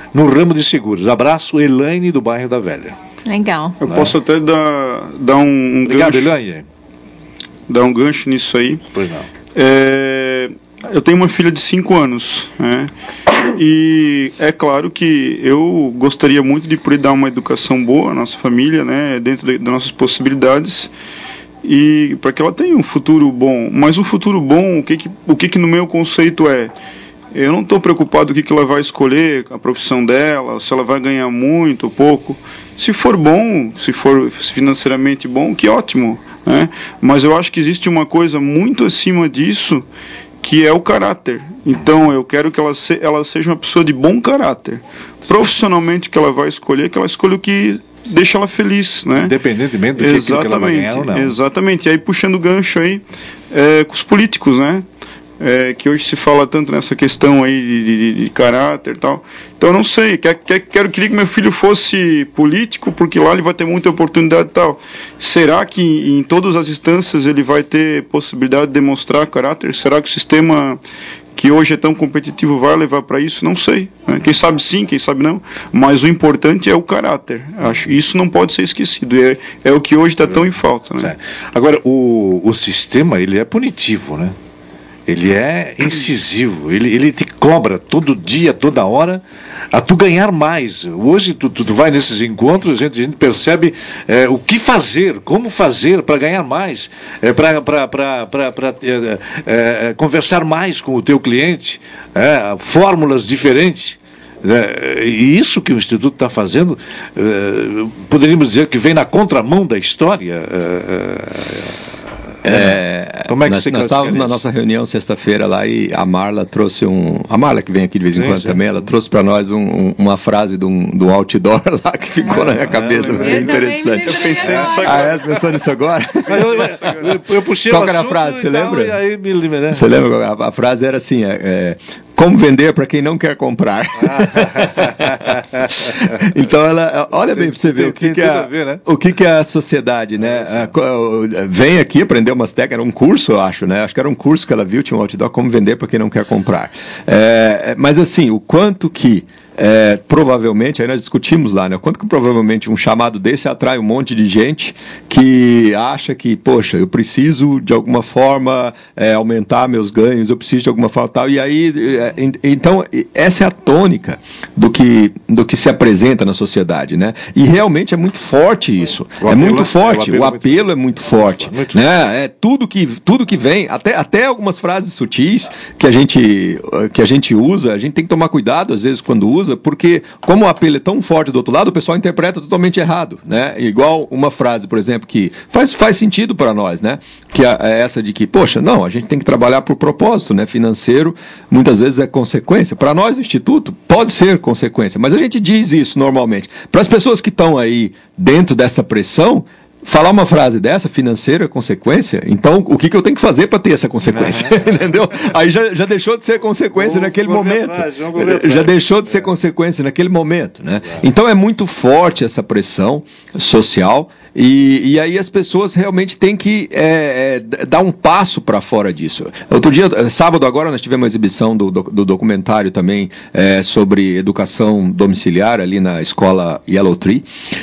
no ramo de seguros. Abraço, Elaine, do bairro da Velha. Legal. Eu posso até dar um Obrigado, gancho. Elaine. Dar um gancho nisso aí. Pois não. Eu tenho uma filha de 5 anos, né? E é claro que eu gostaria muito de poder dar uma educação boa à nossa família, né? Dentro das nossas possibilidades, e para que ela tenha um futuro bom. Mas um futuro bom, o que no meu conceito é? Eu não estou preocupado com o que ela vai escolher, a profissão dela, se ela vai ganhar muito ou pouco. Se for bom, se for financeiramente bom, que ótimo, né? Mas eu acho que existe uma coisa muito acima disso, que é o caráter. Então eu quero que ela seja uma pessoa de bom caráter. Profissionalmente, que ela vai escolher, que ela escolha o que deixa ela feliz, né? Independentemente do que ela vai ganhar ou não. Exatamente. E aí, puxando o gancho aí, com os políticos, né? Que hoje se fala tanto nessa questão aí de caráter e tal. Então eu não sei, queria que meu filho fosse político, porque lá ele vai ter muita oportunidade e tal. Será que em todas as instâncias ele vai ter possibilidade de demonstrar caráter? Será que o sistema que hoje é tão competitivo vai levar para isso? Não sei, né? Quem sabe sim, quem sabe não, mas o importante é o caráter. Acho isso não pode ser esquecido, é o que hoje está tão em falta, né? Agora, o sistema, ele é punitivo, né? Ele é incisivo, ele te cobra todo dia, toda hora, a tu ganhar mais. Hoje tu vai nesses encontros, a gente percebe o que fazer, como fazer para ganhar mais, para conversar mais com o teu cliente, fórmulas diferentes. E isso que o Instituto está fazendo, poderíamos dizer que vem na contramão da história. Como é que nós estávamos na nossa reunião sexta-feira lá e a Marla trouxe a Marla que vem aqui de vez em quando também, ela trouxe para nós uma frase do outdoor lá que ficou na minha cabeça, bem interessante. Eu pensei nisso agora. Pensou nisso agora? Eu puxei qual era a frase, você lembra? E aí me lembra, né? Você lembra? A frase era assim, como vender para quem não quer comprar. Então olha bem para você ver o que é a sociedade, né? Vem aqui aprender umas técnicas, era um curso, eu acho, né? Acho que era um curso que ela viu, tinha um outdoor, como vender para quem não quer comprar. Mas assim, o quanto que provavelmente, aí nós discutimos lá, né? Quanto que provavelmente um chamado desse atrai um monte de gente que acha que, poxa, eu preciso de alguma forma aumentar meus ganhos, eu preciso de alguma forma tal, e aí, então, essa é a tônica do que se apresenta na sociedade, né? E realmente é muito forte isso, muito forte, o apelo é muito forte, né? Tudo que vem, até algumas frases sutis que a gente usa, a gente tem que tomar cuidado às vezes quando usa, porque como o apelo é tão forte do outro lado, o pessoal interpreta totalmente errado, né? Igual uma frase, por exemplo, que faz sentido para nós, né? Que é essa de que, poxa, não, a gente tem que trabalhar por propósito, né? Financeiro, muitas vezes é consequência. Para nós, do Instituto, pode ser consequência, mas a gente diz isso normalmente. Para as pessoas que estão aí dentro dessa pressão, falar uma frase dessa, financeiro é consequência, então o que eu tenho que fazer para ter essa consequência? Entendeu? Aí já deixou de ser consequência naquele momento. Já deixou de ser consequência naquele momento, né? Então é muito forte essa pressão social. E aí as pessoas realmente têm que dar um passo para fora disso. Outro dia, sábado agora, nós tivemos uma exibição do documentário também sobre educação domiciliar ali na escola Yellow Tree,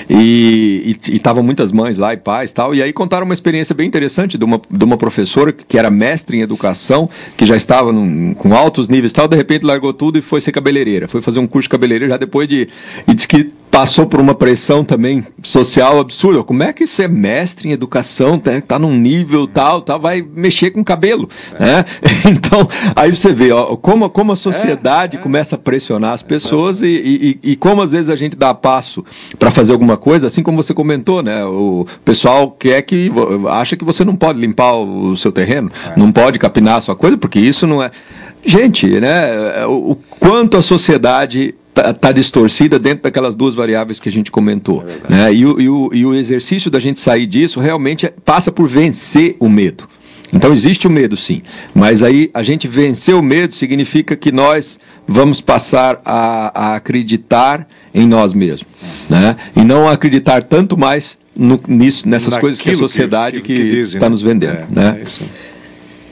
e estavam muitas mães lá e pais e tal, e aí contaram uma experiência bem interessante de uma professora que era mestre em educação, que já estava com altos níveis e tal, de repente largou tudo e foi ser cabeleireira, foi fazer um curso de cabeleireira já depois e disse que passou por uma pressão também social absurda. Como é que você é mestre em educação, tá num nível tal, vai mexer com cabelo, né? Então, aí você vê, como a sociedade começa a pressionar as pessoas e como às vezes a gente dá passo para fazer alguma coisa, assim como você comentou, né? O pessoal acha que você não pode limpar o seu terreno, não pode capinar a sua coisa, porque isso não é... Gente, né? O quanto a sociedade está distorcida dentro daquelas duas variáveis que a gente comentou, né? E o exercício da gente sair disso realmente passa por vencer o medo. Então existe o medo, sim, mas aí a gente vencer o medo significa que nós vamos passar a acreditar em nós mesmos, né? E não acreditar tanto mais nessas coisas que a sociedade que está nos vendendo, né?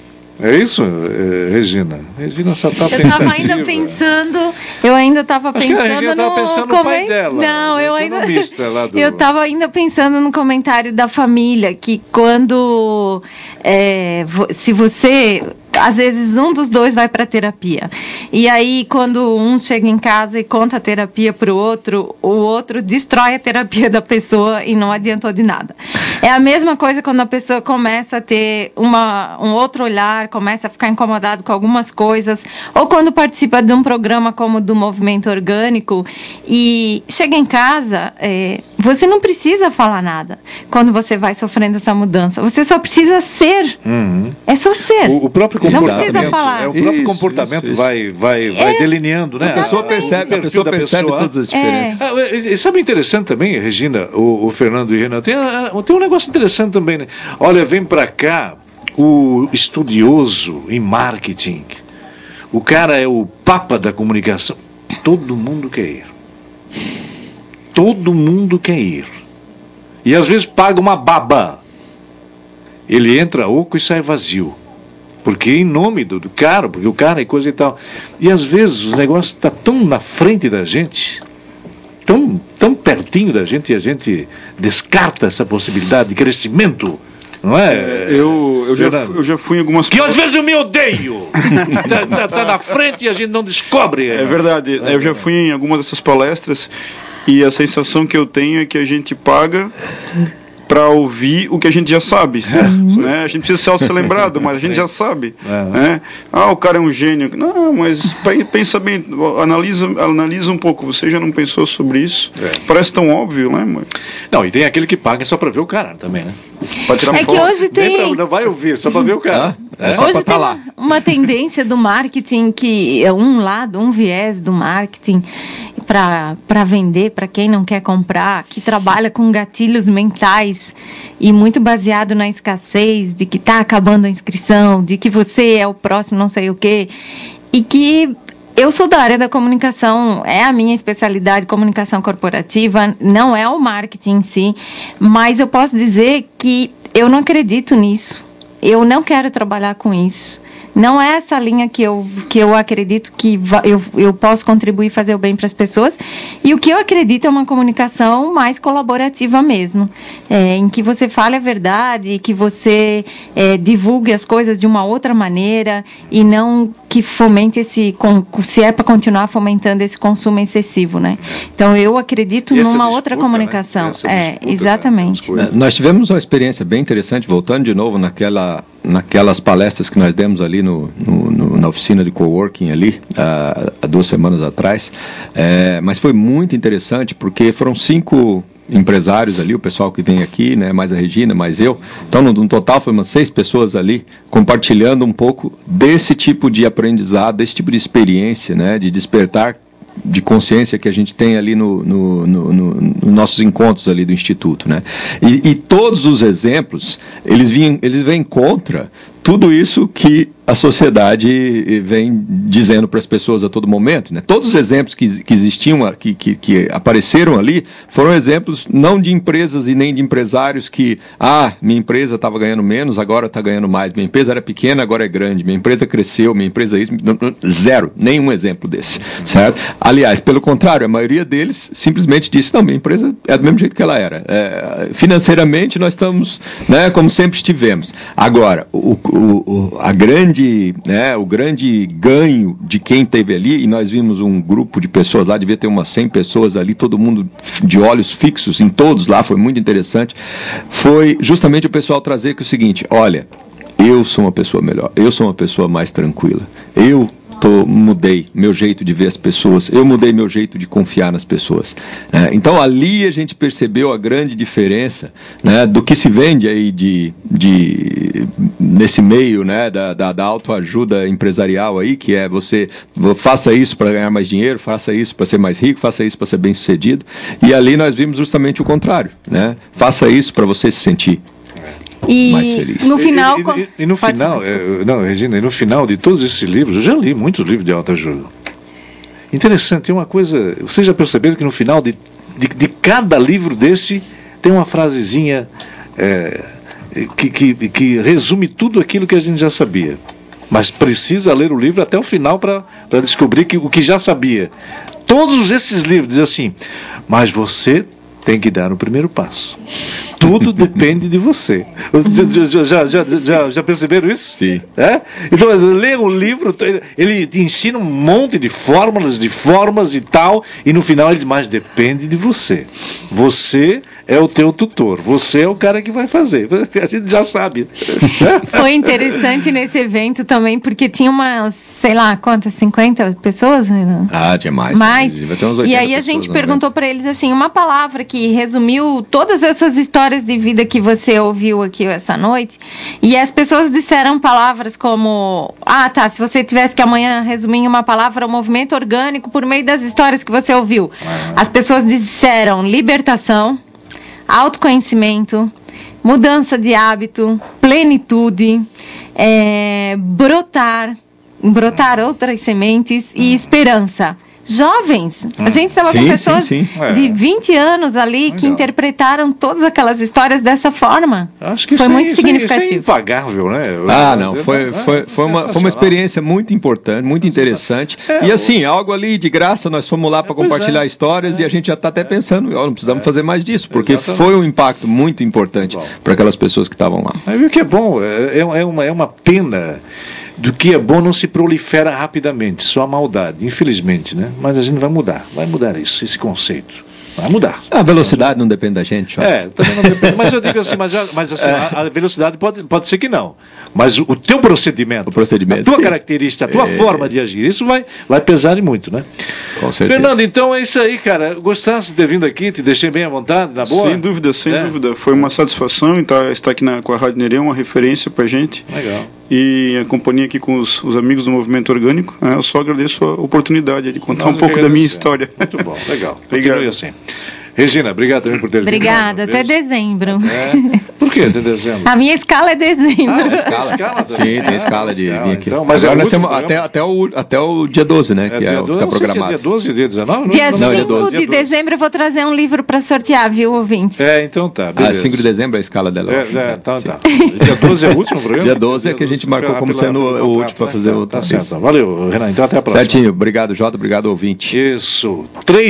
É isso, Regina? Regina só está pensando. Eu ainda estava pensando a Regina estava pensando no pai dela. Não, eu estava ainda pensando no comentário da família, que quando se você... Às vezes um dos dois vai para terapia. E aí, quando um chega em casa e conta a terapia para o outro destrói a terapia da pessoa e não adiantou de nada. É a mesma coisa quando a pessoa começa a ter um outro olhar, começa a ficar incomodado com algumas coisas, ou quando participa de um programa como do Movimento Orgânico e chega em casa, você não precisa falar nada quando você vai sofrendo essa mudança. Você só precisa ser. É só ser. O próprio não precisa falar. O próprio comportamento vai delineando, né? A pessoa percebe todas as diferenças. E sabe interessante também, Regina, o Fernando e o Renan, tem um negócio interessante também, né? Olha, vem pra cá o estudioso em marketing. O cara é o papa da comunicação. Todo mundo quer ir. Todo mundo quer ir. E às vezes paga uma baba. Ele entra oco e sai vazio. Porque em nome do cara, porque o cara é coisa e tal. E às vezes os negócios estão tão na frente da gente, tão pertinho da gente, e a gente descarta essa possibilidade de crescimento. Não é? Eu já fui em algumas... Que às vezes eu me odeio. tá na frente e a gente não descobre. É verdade. Eu já fui em algumas dessas palestras e a sensação que eu tenho é que a gente paga para ouvir o que a gente já sabe, né? A gente precisa ser lembrado, mas a gente já sabe, né? O cara é um gênio. Não, mas pensa bem, analisa um pouco. Você já não pensou sobre isso? Parece tão óbvio, né, mãe? Não, e tem aquele que paga só para ver o cara também, né? Pra tirar foto. Que hoje tem... Não vai ouvir, só para ver o cara. Hoje tem uma tendência do marketing que é um viés do marketing para vender, para quem não quer comprar, que trabalha com gatilhos mentais e muito baseado na escassez, de que está acabando a inscrição, de que você é o próximo não sei o quê, e que eu sou da área da comunicação, é a minha especialidade, comunicação corporativa, não é o marketing em si, mas eu posso dizer que eu não acredito nisso, eu não quero trabalhar com isso. Não é essa linha que eu acredito que eu posso contribuir e fazer o bem para as pessoas. E o que eu acredito é uma comunicação mais colaborativa mesmo, em que você fale a verdade, que você divulgue as coisas de uma outra maneira e não que fomente se é para continuar fomentando esse consumo excessivo, né? Então eu acredito numa outra comunicação. Né? Exatamente. Nós tivemos uma experiência bem interessante, voltando de novo naquelas palestras que nós demos ali na oficina de coworking ali, há 2 semanas atrás, mas foi muito interessante porque foram 5 empresários ali, o pessoal que vem aqui, né, mais a Regina, mais eu, então no total foi umas 6 pessoas ali, compartilhando um pouco desse tipo de aprendizado, desse tipo de experiência, né, de despertar de consciência que a gente tem ali nos nossos encontros ali do Instituto, né? E todos os exemplos, eles vêm contra tudo isso que a sociedade vem dizendo para as pessoas a todo momento, né? Todos os exemplos que existiam, que apareceram ali, foram exemplos não de empresas e nem de empresários que, minha empresa estava ganhando menos, agora está ganhando mais, minha empresa era pequena, agora é grande, minha empresa cresceu, minha empresa isso, zero, nenhum exemplo desse, certo? Aliás, pelo contrário, a maioria deles simplesmente disse, não, minha empresa é do mesmo jeito que ela era, financeiramente nós estamos, né, como sempre estivemos. Agora, o grande ganho de quem esteve ali, e nós vimos um grupo de pessoas lá, devia ter umas 100 pessoas ali, todo mundo de olhos fixos em todos lá, foi muito interessante, foi justamente o pessoal trazer que o seguinte, olha, eu sou uma pessoa melhor, eu sou uma pessoa mais tranquila, eu mudei meu jeito de ver as pessoas, eu mudei meu jeito de confiar nas pessoas, né? Então ali a gente percebeu a grande diferença, né, do que se vende aí nesse meio, né, da autoajuda empresarial aí, que é você faça isso para ganhar mais dinheiro, faça isso para ser mais rico, faça isso para ser bem sucedido, e ali nós vimos justamente o contrário, né? Faça isso para você se sentir mais feliz. No final, e no final, Regina, e no final de todos esses livros, eu já li muitos livros de autoajuda. Interessante, tem uma coisa, vocês já perceberam que no final de cada livro desse tem uma frasezinha que resume tudo aquilo que a gente já sabia. mas precisa ler o livro até o final para descobrir o que já sabia. Todos esses livros dizem assim, mas você tem que dar o primeiro passo. Tudo depende de você. Já perceberam isso? Sim. Então, lê um livro, ele te ensina um monte de fórmulas, de formas e tal, e no final ele diz, mas depende de você. Você é o teu tutor, você é o cara que vai fazer. A gente já sabe. Foi interessante nesse evento também, porque tinha umas, sei lá, quantas, 50 pessoas? Tinha mais. Mais. E aí a pessoas, gente perguntou para eles assim, uma palavra que resumiu todas essas histórias de vida que você ouviu aqui essa noite, e as pessoas disseram palavras como, se você tivesse que amanhã resumir em uma palavra, o movimento orgânico por meio das histórias que você ouviu. As pessoas disseram libertação, autoconhecimento, mudança de hábito, plenitude, brotar outras sementes e esperança. Jovens, a gente estava com pessoas de 20 anos ali que interpretaram todas aquelas histórias dessa forma. Acho que foi muito significativo. Isso é impagável, né? Não, foi uma experiência muito importante, muito interessante. E assim, algo ali de graça, nós fomos lá para compartilhar histórias e a gente já está até pensando, não precisamos fazer mais disso, porque foi um impacto muito importante para aquelas pessoas que estavam lá. Aí viu que é bom, é uma pena do que é bom não se prolifera rapidamente, só a maldade, infelizmente, né? Mas a gente vai mudar isso, esse conceito. Vai mudar. A velocidade não depende da gente. Também não depende. Mas eu digo assim, a velocidade pode ser que não. Mas o teu procedimento, a tua característica, a tua forma de agir, isso vai pesar muito, né? Com certeza. Fernando, então é isso aí, cara. Gostasse de ter vindo aqui, te deixei bem à vontade, na boa? Sem dúvida. Foi uma satisfação estar aqui com a Rádio Nerê, uma referência pra gente. Legal. E a companhia aqui com os amigos do Movimento Orgânico. Eu só agradeço a oportunidade de contar um pouco da minha história. Muito bom, legal. Obrigado. Assim. Regina, obrigado também por ter vindo. Obrigada, até dezembro. Por que até dezembro? A minha escala é dezembro. Escala? Sim, tem escala de vir aqui. Então, mas agora nós temos até o dia 12, né? Que é o que está programado. Dia 12, dia 19? Dia 5 de dezembro eu vou trazer um livro para sortear, viu, ouvintes? Então tá. 5 de dezembro é a escala dela. Tá. Dia 12 é o último programa? Dia 12 é que a gente marcou como sendo o último para fazer o... Tá certo. Valeu, Renan. Então até a próxima. Certinho. Obrigado, Jota. Obrigado, ouvinte. Isso.